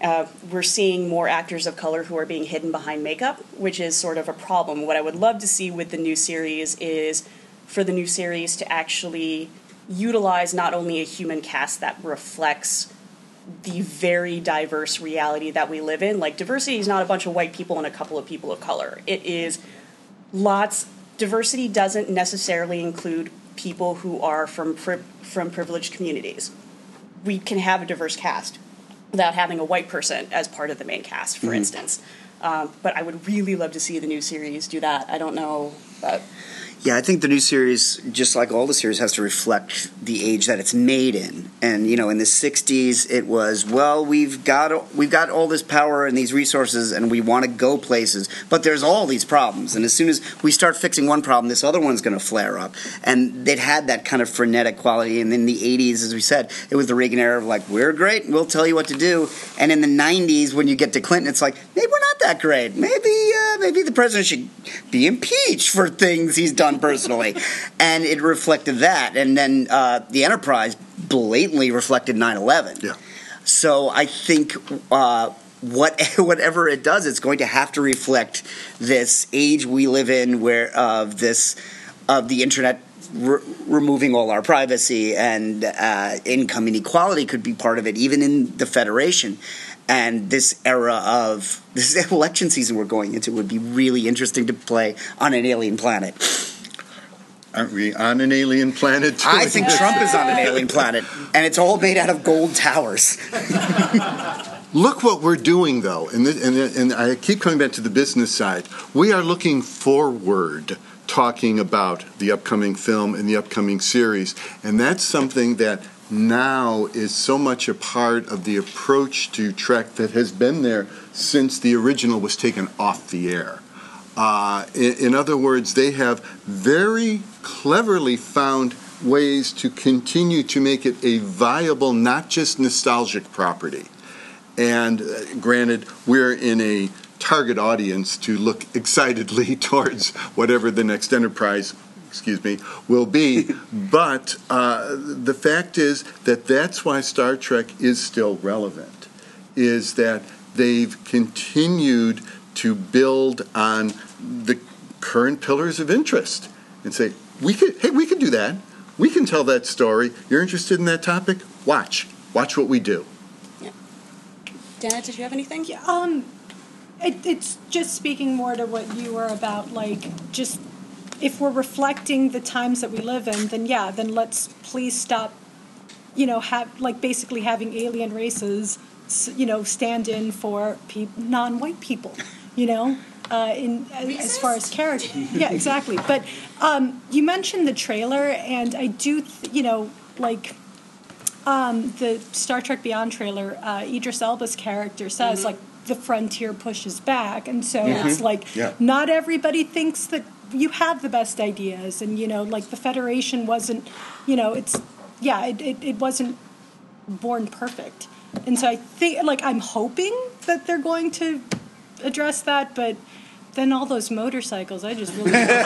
Uh, we're seeing more actors of color who are being hidden behind makeup, which is sort of a problem. What I would love to see with the new series is for the new series to actually utilize not only a human cast that reflects the very diverse reality that we live in. Like, diversity is not a bunch of white people and a couple of people of color. It is lots. Diversity doesn't necessarily include people who are from pri- from privileged communities. We can have a diverse cast without having a white person as part of the main cast, for mm-hmm. instance. Um, but I would really love to see the new series do that. I don't know, but... Yeah, I think the new series, just like all the series, has to reflect the age that it's made in. And you know, in the sixties, it was, well, we've got we've got all this power and these resources, and we want to go places, but there's all these problems. And as soon as we start fixing one problem, this other one's going to flare up. And it had that kind of frenetic quality. And in the eighties, as we said, it was the Reagan era of like, we're great, we'll tell you what to do. And in the nineties, when you get to Clinton, it's like, maybe we're not that great. Maybe uh, maybe the president should be impeached for things he's done personally. And it reflected that. And then uh, the Enterprise blatantly reflected nine eleven. Yeah. So I think uh, what whatever it does, it's going to have to reflect this age we live in, where of this of the internet re- removing all our privacy, and uh, income inequality could be part of it, even in the Federation. And this era of this election season we're going into would be really interesting to play on an alien planet. Aren't we on an alien planet too? I think Trump is on an alien planet, and it's all made out of gold towers. Look what we're doing, though, and, this, and, and I keep coming back to the business side. We are looking forward, talking about the upcoming film and the upcoming series, and that's something that now is so much a part of the approach to Trek that has been there since the original was taken off the air. Uh, in, in other words, they have very cleverly found ways to continue to make it a viable, not just nostalgic property. And uh, granted, we're in a target audience to look excitedly towards whatever the next Enterprise, excuse me, will be. But uh, the fact is that that's why Star Trek is still relevant, is that they've continued to build on the current pillars of interest and say, we could, hey, we could do that. We can tell that story. You're interested in that topic? Watch. Watch what we do. Yeah. Dana, did you have anything? Yeah, um, it, it's just speaking more to what you were about, like, just if we're reflecting the times that we live in, then yeah, then let's please stop, you know, have like basically having alien races, you know, stand in for pe- non-white people, you know, uh, in as far as character. Yeah, exactly. But um, you mentioned the trailer, and I do, th- you know, like um, the Star Trek Beyond trailer, uh, Idris Elba's character says, mm-hmm. like, the frontier pushes back. And so mm-hmm. it's like, yeah. not everybody thinks that you have the best ideas. And, you know, like the Federation wasn't, you know, it's, yeah, it, it, it wasn't born perfect. And so I think, like, I'm hoping that they're going to address that, but then all those motorcycles, I just really don't. See,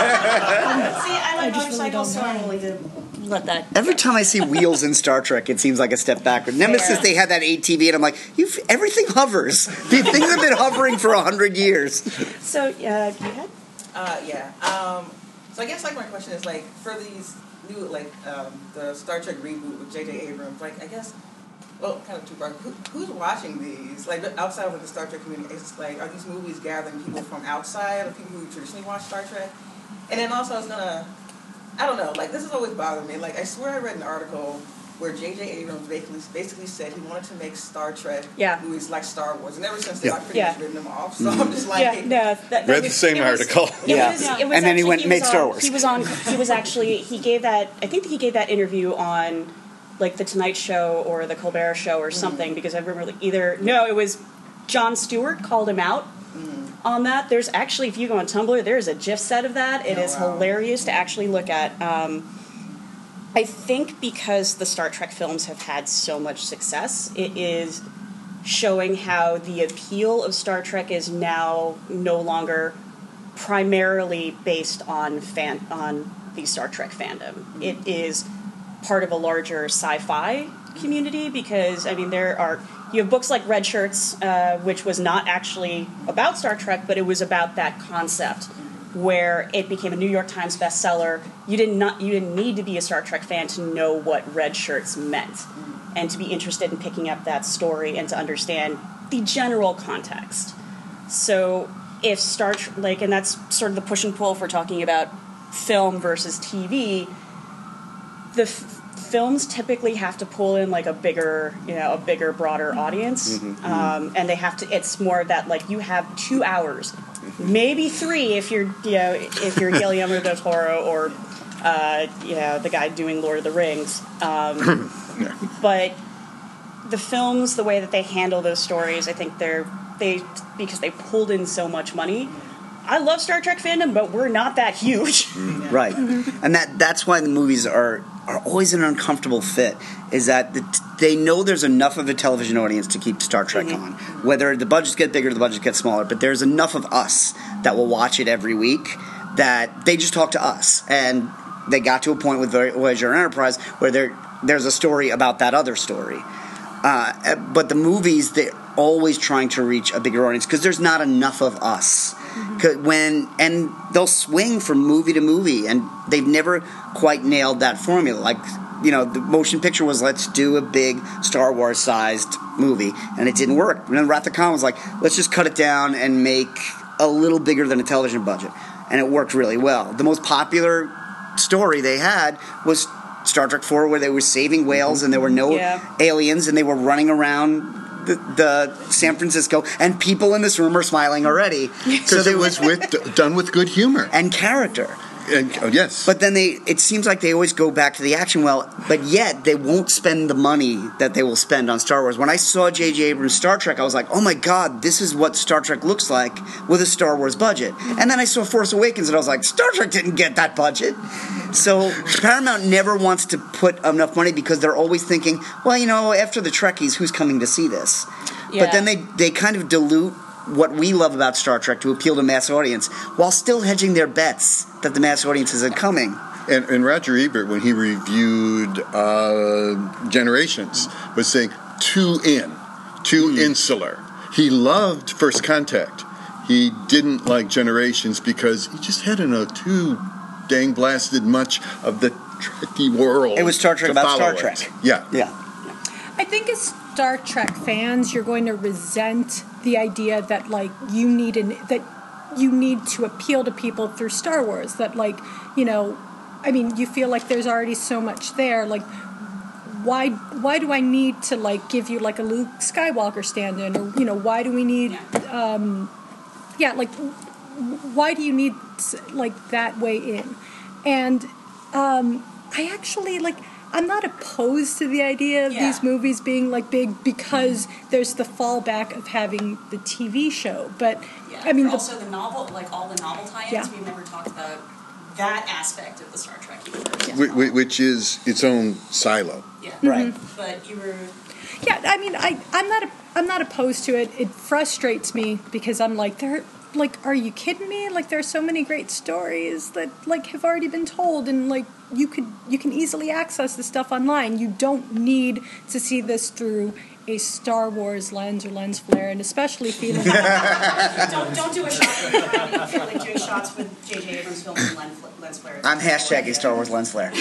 I like I just really motorcycles, so don't I'm willing to let that. Every time I see wheels in Star Trek, it seems like a step backward. Nemesis, they had that A T V, and I'm like, You've, everything hovers. Things have been hovering for a hundred years. So, uh, you had? Uh, yeah. Um, so I guess, like, my question is, like, for these new, like, um, the Star Trek reboot with J J Abrams, like, I guess, well, kind of two parts. Who, who's watching these? Like, outside of the Star Trek community, it's like, are these movies gathering people from outside of people who traditionally watch Star Trek? And then also, I was gonna, I don't know, like, this has always bothered me. Like, I swear I read an article where J J Abrams basically, basically said he wanted to make Star Trek yeah. movies like Star Wars, and ever since then, yeah. I've pretty yeah. much written them off. So mm-hmm. I'm just like, yeah, no, that, that read was, the same was, article. Yeah, was, yeah. and then actually, he went and made on, Star Wars. He was on. He was actually he gave that. I think he gave that interview on, like, the Tonight Show or the Colbert Show or something, mm. because I remember either no, it was Jon Stewart called him out mm. on that. There's actually, if you go on Tumblr, there's a GIF set of that. It oh, is wow. hilarious to actually look at. Um, I think because the Star Trek films have had so much success, it is showing how the appeal of Star Trek is now no longer primarily based on fan on the Star Trek fandom. Mm-hmm. It is part of a larger sci-fi community because, I mean, there are You have books like Red Shirts, uh, which was not actually about Star Trek, but it was about that concept, where it became a New York Times bestseller. You did not, you didn't need to be a Star Trek fan to know what Red Shirts meant, and to be interested in picking up that story and to understand the general context. So, if Star Trek, like, and that's sort of the push and pull if we're talking about film versus T V. The f- films typically have to pull in like a bigger, you know, a bigger, broader audience, Mm-hmm. um, and they have to. It's more of that like you have two hours, maybe three if you're, you know, if you're Guillermo del Toro or, uh, you know, the guy doing Lord of the Rings. Um, Yeah. But the films, the way that they handle those stories, I think they're they because they pulled in so much money. I love Star Trek fandom, but we're not that huge. Right, and that that's why the movies are are always an uncomfortable fit. Is that the, they know there's enough of a television audience to keep Star Trek Mm-hmm. on, whether the budgets get bigger, the budgets get smaller. But there's enough of us that will watch it every week that they just talk to us, and they got to a point with Voyager and Enterprise where there there's a story about that other story. Uh, but the movies, they're always trying to reach a bigger audience because there's not enough of us. Mm-hmm. When and they'll swing from movie to movie, and they've never quite nailed that formula. Like, you know, the motion picture was, let's do a big Star Wars sized movie, and it didn't work. And then Wrath of Khan was like, let's just cut it down and make a little bigger than a television budget, and it worked really well. The most popular story they had was Star Trek four, where they were saving whales and there were no Yeah. aliens, and they were running around the, the San Francisco, and people in this room are smiling already. Because it was with done with good humor and character. And, oh, yes. But then they, it seems like they always go back to the action well, but yet they won't spend the money that they will spend on Star Wars. When I saw J J Abrams' Star Trek, I was like, oh my God, this is what Star Trek looks like with a Star Wars budget. And then I saw Force Awakens, and I was like, Star Trek didn't get that budget. So Paramount never wants to put enough money because they're always thinking, well, you know, after the Trekkies, who's coming to see this? Yeah. But then they, they kind of dilute what we love about Star Trek to appeal to mass audience while still hedging their bets that the mass audience isn't coming. And, and Roger Ebert, when he reviewed uh, Generations, was saying too in, too mm. insular. He loved First Contact. He didn't like Generations because he just hadn't know too dang blasted much of the Trekkie world. It was Star Trek about Star it. Trek. Yeah. Yeah. I think as Star Trek fans, you're going to resent the idea that like you need an that you need to appeal to people through Star Wars. That like, you know, I mean, you feel like there's already so much there. Like, why why do I need to like give you like a Luke Skywalker stand-in, or you know, why do we need, um, yeah, like, why do you need like that way in? And um, I actually like. I'm not opposed to the idea of Yeah. these movies being like big because there's the fallback of having the T V show. But Yeah, I mean, the, also the novel, like all the novel tie-ins. Yeah. We've never talked about that aspect of the Star Trek universe. Wh- wh- Which is its own silo. Yeah, Right. But you were. yeah, I mean, I I'm not I'm not opposed to it. It frustrates me because I'm like there. Like, are you kidding me? Like, there are so many great stories that like have already been told, and like you could you can easily access this stuff online. You don't need to see this through a Star Wars lens or lens flare, and especially feeling. don't don't do a shot with I feel like doing shots with J J Abrams films and lens, lens flare. I'm hashtagging Star Wars lens flare.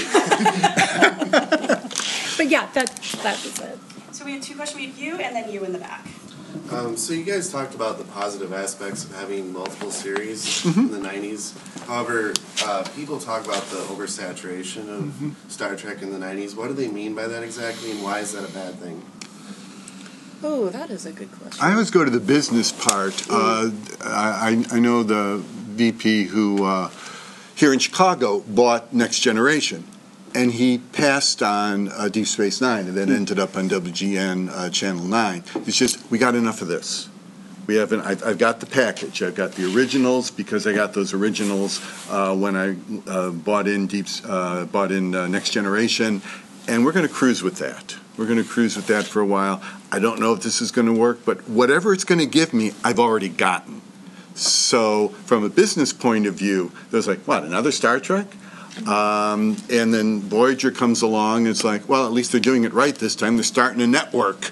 But yeah, that that was it. So we have two questions. We have you, and then you in the back. Um, so you guys talked about the positive aspects of having multiple series Mm-hmm. in the nineties. However, uh, people talk about the oversaturation of Mm-hmm. Star Trek in the nineties. What do they mean by that exactly, and why is that a bad thing? Oh, that is a good question. I always go to the business part. Uh, I, I know the V P who, uh, here in Chicago, bought Next Generation. And he passed on uh, Deep Space Nine, and then ended up on W G N uh, Channel nine. It's just, we got enough of this. We haven't. I've, I've got the package. I've got the originals because I got those originals uh, when I uh, bought in Deep, uh, bought in uh, Next Generation, and we're going to cruise with that. We're going to cruise with that for a while. I don't know if this is going to work, but whatever it's going to give me, I've already gotten. So, from a business point of view, there's like, what, another Star Trek? Um, and then Voyager comes along, and it's like, well, at least they're doing it right this time. They're starting a network.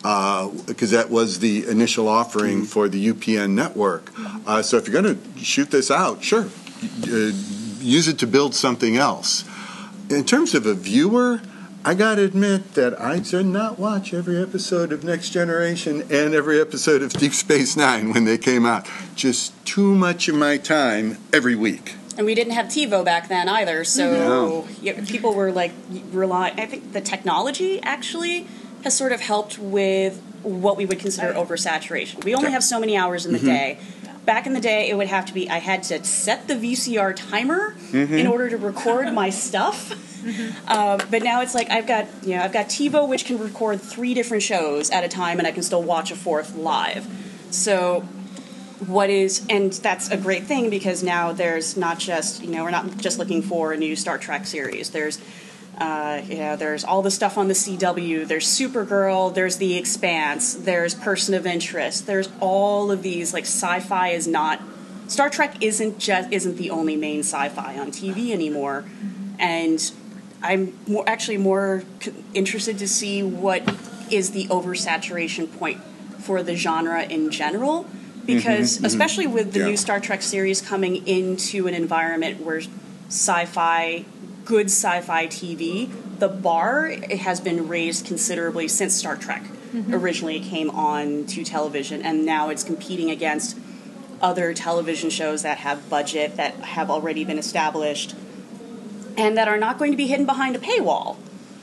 because that was the initial offering for the U P N network. Uh, so if you're going to shoot this out, sure, uh, use it to build something else. In terms of a viewer, I got to admit that I did not watch every episode of Next Generation and every episode of Deep Space Nine when they came out. Just too much of my time every week. And we didn't have TiVo back then either, so no. yeah, people were like relying. I think the technology actually has sort of helped with what we would consider oversaturation. We only have so many hours in the mm-hmm. day. Back in the day, it would have to be, I had to set the V C R timer mm-hmm. in order to record my stuff. Mm-hmm. Uh, but now it's like I've got, you know, I've got TiVo, which can record three different shows at a time, and I can still watch a fourth live. So what is, and that's a great thing because now there's not just, you know, we're not just looking for a new Star Trek series. There's Uh, you know, there's all the stuff on the C W, there's Supergirl, there's The Expanse, there's Person of Interest, there's all of these, like, sci-fi is not, Star Trek isn't just, isn't the only main sci-fi on T V anymore, and I'm more, actually more c- interested to see what is the oversaturation point for the genre in general, because, mm-hmm, especially mm-hmm. with the yeah. new Star Trek series coming into an environment where sci-fi good sci-fi T V, the bar has been raised considerably since Star Trek mm-hmm. originally came on to television, and now it's competing against other television shows that have budget, that have already been established, and that are not going to be hidden behind a paywall.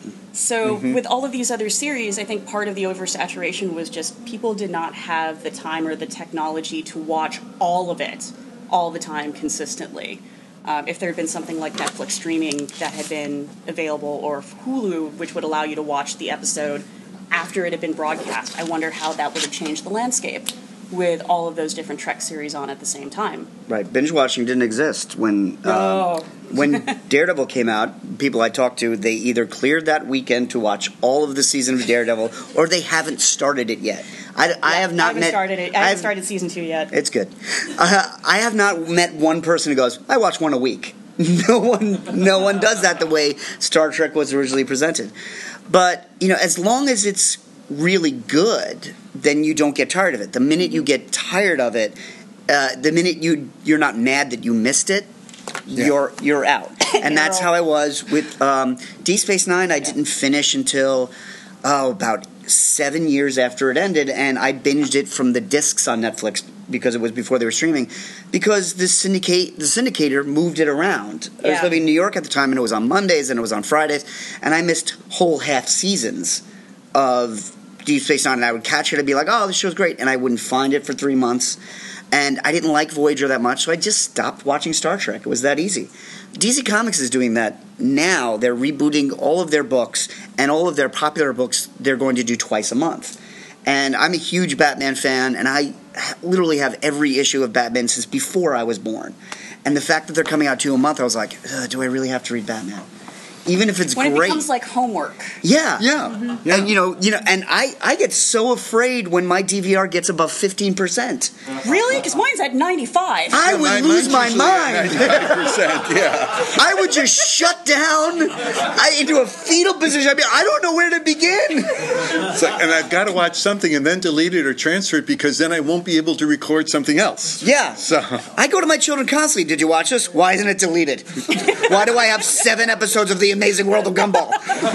So mm-hmm. with all of these other series, I think part of the oversaturation was just people did not have the time or the technology to watch all of it all the time consistently. Um, if there had been something like Netflix streaming that had been available, or Hulu, which would allow you to watch the episode after it had been broadcast, I wonder how that would have changed the landscape with all of those different Trek series on at the same time. Right. Binge watching didn't exist when no. uh, when Daredevil came out. People I talked to, they either cleared that weekend to watch all of the season of Daredevil, or they haven't started it yet. I, yeah, I have not I haven't met. Started it. I haven't I've, started season two yet. It's good. Uh, I have not met one person who goes, "I watch one a week." No one, no one does that the way Star Trek was originally presented. But you know, as long as it's really good, then you don't get tired of it. The minute you get tired of it, uh, the minute you you're not mad that you missed it, yeah. you're you're out. And that's how I was with um, Deep Space Nine. I yeah. didn't finish until oh about seven years after it ended, and I binged it from the discs on Netflix because it was before they were streaming. Because the syndicate, the syndicator moved it around. Yeah. I was living in New York at the time, and it was on Mondays and it was on Fridays, and I missed whole half seasons of Deep Space Nine, and I would catch it and be like, oh, this show's great, and I wouldn't find it for three months. And I didn't like Voyager that much, so I just stopped watching Star Trek. It was that easy. D C Comics is doing that now. They're rebooting all of their books, and all of their popular books they're going to do twice a month. And I'm a huge Batman fan, and I literally have every issue of Batman since before I was born. And the fact that they're coming out two a month, I was like, do I really have to read Batman? Even if it's when great. When it becomes like homework. Yeah. Yeah. Mm-hmm. yeah. And, you know, you know, and I, I get so afraid when my D V R gets above fifteen percent. Really? Because mine's at ninety-five. I would mine, lose my mind. ninety-five percent, yeah. I would just shut down I, into a fetal position. I mean, I don't know where to begin. It's like, and I've got to watch something and then delete it or transfer it because then I won't be able to record something else. Yeah. So I go to my children constantly. Did you watch this? Why isn't it deleted? Why do I have seven episodes of The Amazing World of Gumball?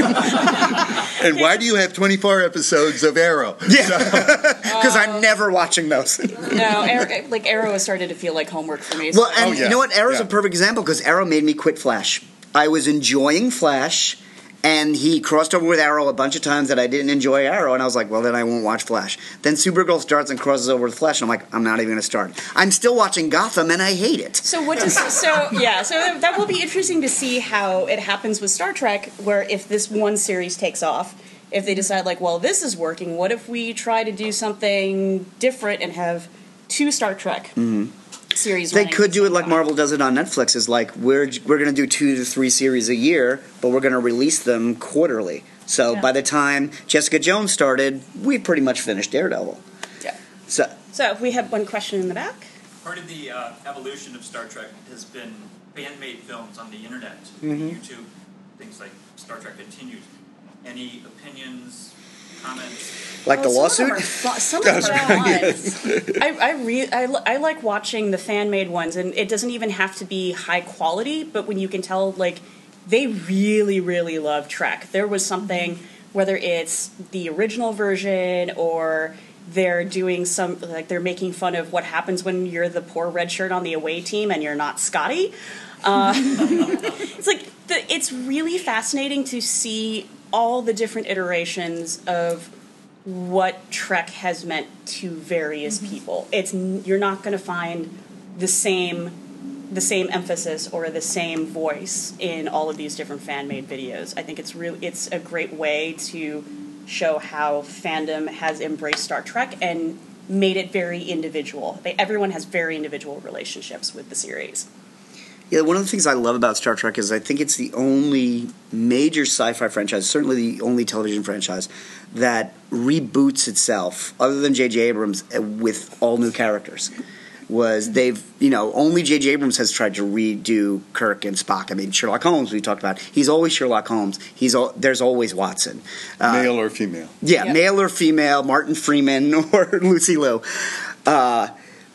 And why do you have twenty-four episodes of Arrow? Yeah, because uh, I'm never watching those. No, Arrow, like Arrow has started to feel like homework for me. So. Well, and oh, yeah. you know what? Arrow's yeah. a perfect example because Arrow made me quit Flash. I was enjoying Flash, and he crossed over with Arrow a bunch of times that I didn't enjoy Arrow, and I was like, well, then I won't watch Flash. Then Supergirl starts and crosses over with Flash, and I'm like, I'm not even going to start. I'm still watching Gotham, and I hate it. So what does so yeah? So that will be interesting to see how it happens with Star Trek, where if this one series takes off, if they decide like, well, this is working, what if we try to do something different and have two Star Trek? Mm-hmm. Series they could do it like Marvel does it on Netflix. Is like we're we're going to do two to three series a year, but we're going to release them quarterly. So yeah. by the time Jessica Jones started, we pretty much finished Daredevil. Yeah. So so we have one question in the back. Part of the uh, evolution of Star Trek has been fan-made films on the internet, mm-hmm. YouTube, things like Star Trek Continues. Any opinions comments? Like the Well, some lawsuit? of them are fu- Some of them are fun. I I, re- I, li- I like watching the fan made ones, and it doesn't even have to be high quality. But when you can tell, like, they really, really love Trek. There was something, whether it's the original version or they're doing some, like they're making fun of what happens when you're the poor red shirt on the away team and you're not Scotty. Uh, it's like the, it's really fascinating to see all the different iterations of what Trek has meant to various mm-hmm. people. It's you're not going to find the same the same emphasis or the same voice in all of these different fan-made videos. I think it's really it's a great way to show how fandom has embraced Star Trek and made it very individual. They, everyone has very individual relationships with the series. Yeah, one of the things I love about Star Trek is I think it's the only major sci-fi franchise, certainly the only television franchise, that reboots itself, other than J J Abrams, with all new characters. Was they've, you know, only J J Abrams has tried to redo Kirk and Spock. I mean, Sherlock Holmes, we talked about. He's always Sherlock Holmes. He's al- There's always Watson. Uh, male or female. Yeah, yep. Male or female, Martin Freeman or Lucy Liu. Uh,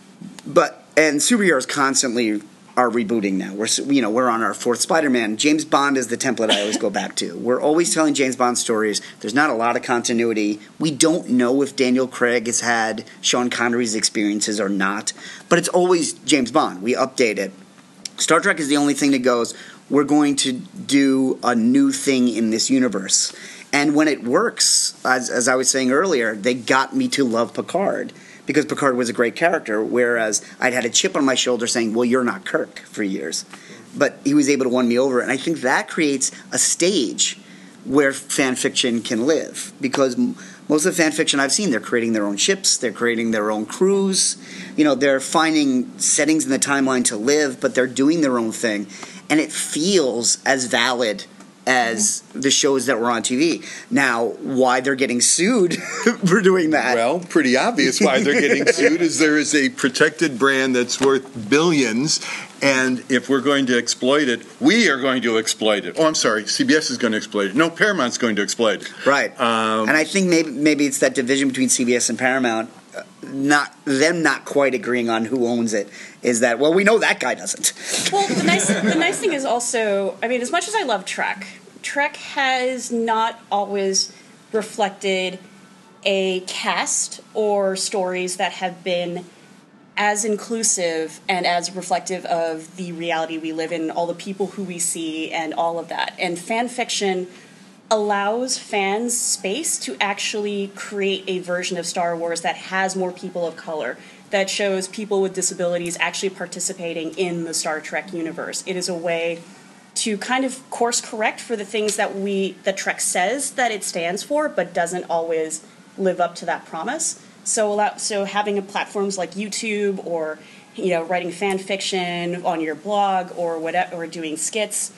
but, and superheroes constantly are rebooting now. We're, you know, we're on our fourth Spider-Man. James Bond is the template I always go back to. We're always telling James Bond stories. There's not a lot of continuity. We don't know if Daniel Craig has had Sean Connery's experiences or not, but it's always James Bond. We update it. Star Trek is the only thing that goes, we're going to do a new thing in this universe. And when it works, as, as I was saying earlier, they got me to love Picard, because Picard was a great character, whereas I'd had a chip on my shoulder saying, well, you're not Kirk for years. But he was able to win me over, and I think that creates a stage where fan fiction can live, because m- most of the fan fiction I've seen, they're creating their own ships, they're creating their own crews, you know, they're finding settings in the timeline to live, but they're doing their own thing, and it feels as valid as the shows that were on T V. Now, why they're getting sued for doing that? Well, pretty obvious why they're getting sued is there is a protected brand that's worth billions, and if we're going to exploit it, we are going to exploit it. Oh, I'm sorry, C B S is going to exploit it. No, Paramount's going to exploit it. Right. Um, and I think maybe maybe it's that division between C B S and Paramount, uh, not them not quite agreeing on who owns it, is that, well, we know that guy doesn't. Well, the nice the nice thing is also, I mean, as much as I love Trek, Trek has not always reflected a cast or stories that have been as inclusive and as reflective of the reality we live in, all the people who we see, and all of that. And fan fiction allows fans space to actually create a version of Star Wars that has more people of color, that shows people with disabilities actually participating in the Star Trek universe. It is a way to kind of course correct for the things that we that Trek says that it stands for, but doesn't always live up to that promise. So, allow, so having platforms like YouTube, or you know, writing fan fiction on your blog, or whatever, or doing skits,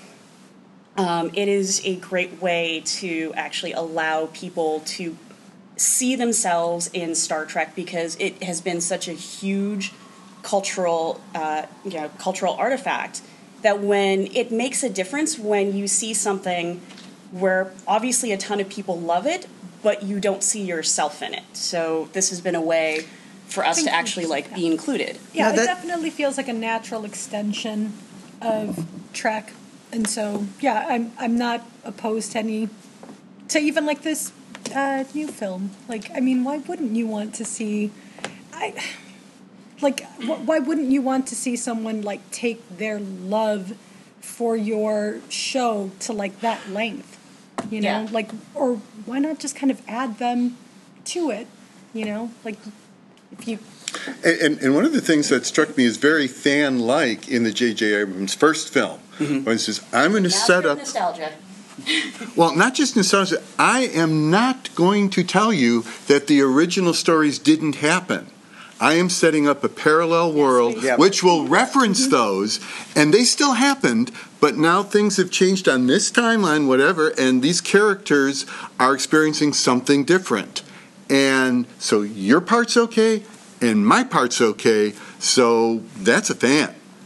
um, it is a great way to actually allow people to see themselves in Star Trek, because it has been such a huge cultural, uh, you know, cultural artifact, that when it makes a difference when you see something where obviously a ton of people love it, but you don't see yourself in it. So this has been a way for us to actually like be included. Yeah, Now that- it definitely feels like a natural extension of Trek, and so yeah, I'm I'm not opposed to any to even like this uh, new film. Like, I mean, why wouldn't you want to see? I. Like, wh- why wouldn't you want to see someone, like, take their love for your show to, like, that length? You know? Yeah. Like, or why not just kind of add them to it? You know? Like, if you... And, and, and one of the things that struck me as very fan-like in the J J Abrams first film, mm-hmm. when it says, I'm going to set up... nostalgia. Well, not just nostalgia. I am not going to tell you that the original stories didn't happen. I am setting up a parallel world Yep. which will reference those, and they still happened, but now things have changed on this timeline, whatever, and these characters are experiencing something different. And so your part's okay, and my part's okay, so that's a fan.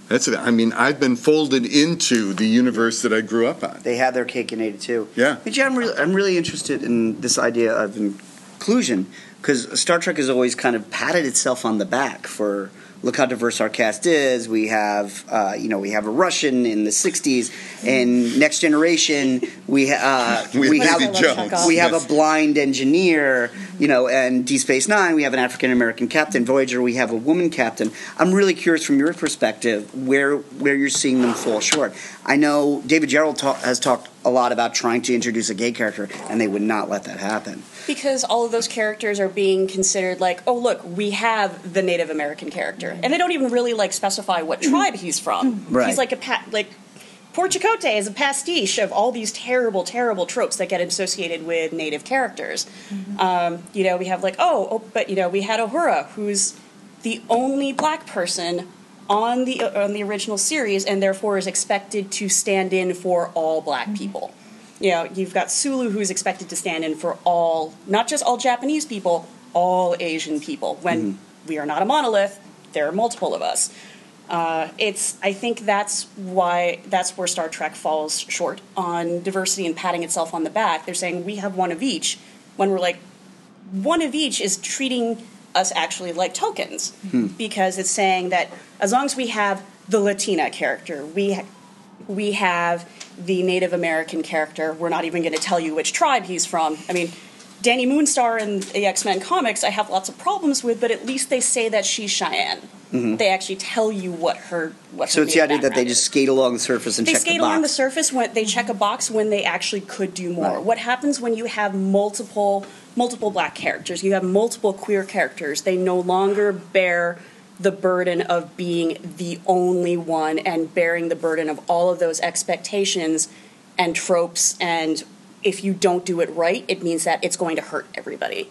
That's it. I mean, I've been folded into the universe that I grew up on. They had their cake and ate it too. Yeah. But yeah, I'm really, I'm really interested in this idea of inclusion because Star Trek has always kind of patted itself on the back for look how diverse our cast is. We have, uh, you know, we have a Russian in the sixties. In Next Generation, we uh, we, we have have we have yes. a blind engineer. You know, and Deep Space Nine, we have an African American captain. Voyager, we have a woman captain. I'm really curious from your perspective where where you're seeing them fall short. I know David Gerrold ta- has talked a lot about trying to introduce a gay character, and they would not let that happen. Because all of those characters are being considered like, oh, look, we have the Native American character. And they don't even really, like, specify what tribe he's from. Right. He's like a, pa- like, Port Chakotay is a pastiche of all these terrible, terrible tropes that get associated with Native characters. Mm-hmm. Um, you know, we have, like, oh, oh, but, you know, we had Uhura, who's the only black person on the uh, on the original series, and therefore is expected to stand in for all black mm-hmm. people. You know, you've got Sulu, who's expected to stand in for all, not just all Japanese people, all Asian people. When mm-hmm. we are not a monolith, there are multiple of us. Uh, it's. I think that's why that's where Star Trek falls short on diversity and patting itself on the back. They're saying we have one of each, when we're like, one of each is treating us actually like tokens, hmm. because it's saying that as long as we have the Latina character, we ha- we have the Native American character. We're not even going to tell you which tribe he's from. I mean, Danny Moonstar in the X-Men comics, I have lots of problems with, but at least they say that she's Cheyenne. Mm-hmm. They actually tell you what her what. So her it's the idea that they is. just skate along the surface and they check the box. skate along the surface when they check a box when they actually could do more. Right. What happens when you have multiple multiple black characters? You have multiple queer characters. They no longer bear the burden of being the only one and bearing the burden of all of those expectations and tropes. And if you don't do it right, it means that it's going to hurt everybody.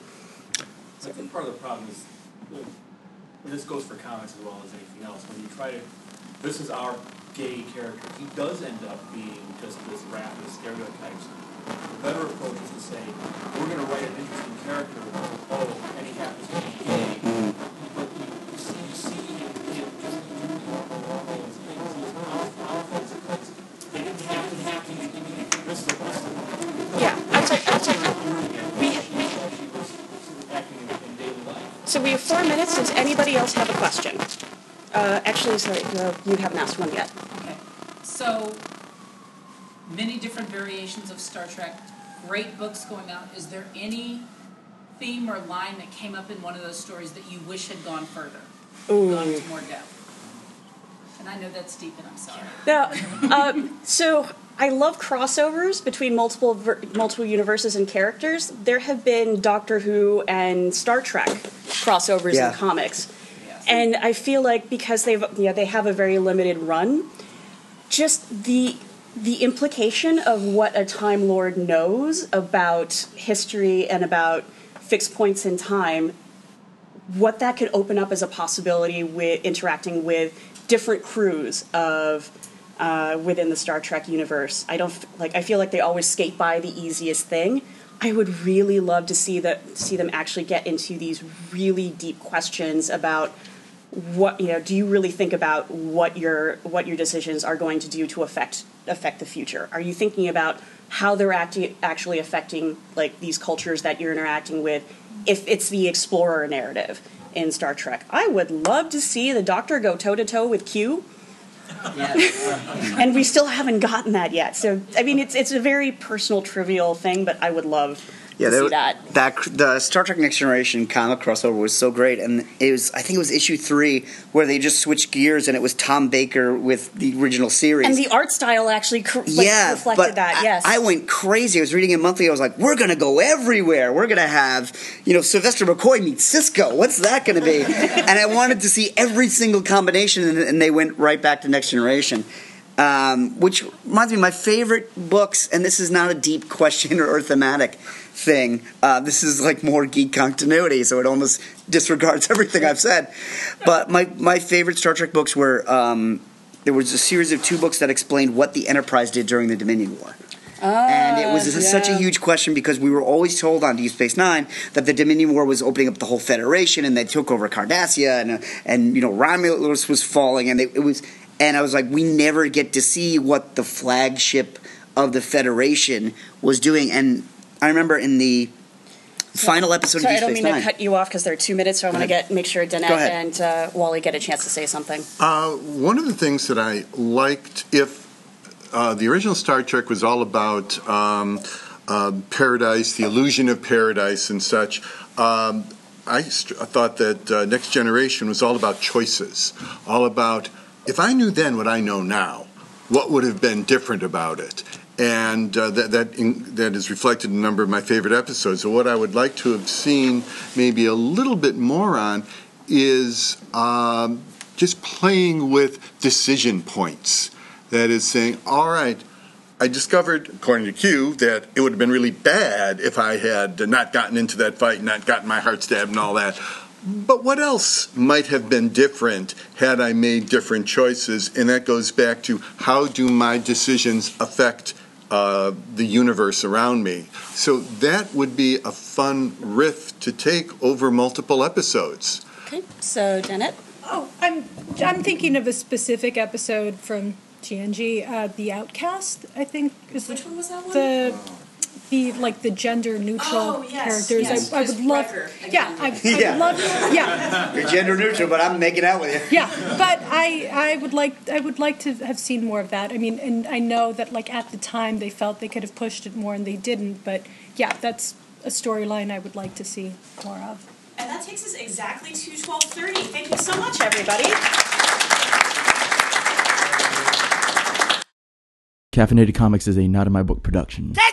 So I think part of the problem is, and this goes for comics as well as anything else, when you try to, this is our gay character, he does end up being just this raft of stereotypes. The better approach is to say, we're going to write an interesting character, oh, and he happens to be gay, but you see, you see him just doing normal, normal things, he's powerful, because they didn't have to have to give you this is a lesson. Yeah, I'd say, I'd say we, so we have four minutes. Does anybody else have a question? Uh, actually, sorry, uh, you haven't asked one yet. Okay. So, many different variations of Star Trek, great books going out. Is there any theme or line that came up in one of those stories that you wish had gone further? Ooh. Gone into more depth? And I know that's deep, and I'm sorry. No, uh, so I love crossovers between multiple ver- multiple universes and characters. There have been Doctor Who and Star Trek crossovers yeah. in comics, and I feel like because they've yeah they have a very limited run, just the the implication of what a Time Lord knows about history and about fixed points in time, what that could open up as a possibility with interacting with different crews of uh, within the Star Trek universe. I don't like. I feel like they always skate by the easiest thing. I would really love to see that see them actually get into these really deep questions about what you know. Do you really think about what your what your decisions are going to do to affect affect the future? Are you thinking about how they're acti- actually affecting like these cultures that you're interacting with? If it's the explorer narrative in Star Trek, I would love to see the Doctor go toe to toe with Q. Yes. And we still haven't gotten that yet. So I mean, it's it's a very personal, trivial thing, but I would love yeah, to there, see that. That the Star Trek Next Generation comic crossover was so great, and it was I think it was issue three where they just switched gears, and it was Tom Baker with the original series, and the art style actually cr- like, yeah, reflected but that. I, yes, I went crazy. I was reading it monthly. I was like, "We're gonna go everywhere. We're gonna have you know Sylvester McCoy meet Cisco. What's that gonna be?" And I wanted to see every single combination, and, and they went right back to Next Generation. Um, which reminds me, my favorite books, and this is not a deep question or, or thematic thing. Uh, this is like more geek continuity, so it almost disregards everything I've said. But my, my favorite Star Trek books were, um, there was a series of two books that explained what the Enterprise did during the Dominion War. Ah, and it was yeah. such a huge question because we were always told on Deep Space Nine that the Dominion War was opening up the whole Federation and they took over Cardassia and, uh, and you know, Romulus was falling and they, it was... and I was like, we never get to see what the flagship of the Federation was doing. And I remember in the final episode Sorry, of Deep I don't Space mean Nine. to cut you off because there are two minutes, so I want to get make sure Danette and uh, Wally get a chance to say something. Uh, one of the things that I liked, if uh, the original Star Trek was all about um, uh, paradise, the illusion of paradise and such, um, I st- thought that uh, Next Generation was all about choices, all about, if I knew then what I know now, what would have been different about it? And uh, that that, in, that is reflected in a number of my favorite episodes. So what I would like to have seen maybe a little bit more on is um, just playing with decision points. That is saying, all right, I discovered, according to Q, that it would have been really bad if I had not gotten into that fight, not gotten my heart stabbed and all that. But what else might have been different had I made different choices? And that goes back to, how do my decisions affect uh, the universe around me? So that would be a fun riff to take over multiple episodes. Okay, so Danette? Oh, I'm I'm thinking of a specific episode from T N G, uh, The Outcast, I think. Is Which one was that one? The, the like the gender neutral Oh, yes, characters. yes. I, I would Chris love, Riker yeah, I, I Yeah. would love, yeah, You're gender neutral, but I'm making out with you. yeah. But I, I would like, I would like to have seen more of that. I mean, and I know that like at the time they felt they could have pushed it more and they didn't. But yeah, that's a storyline I would like to see more of. And that takes us exactly to twelve thirty. Thank you so much, everybody. Caffeinated Comics is a Not in My Book production. That's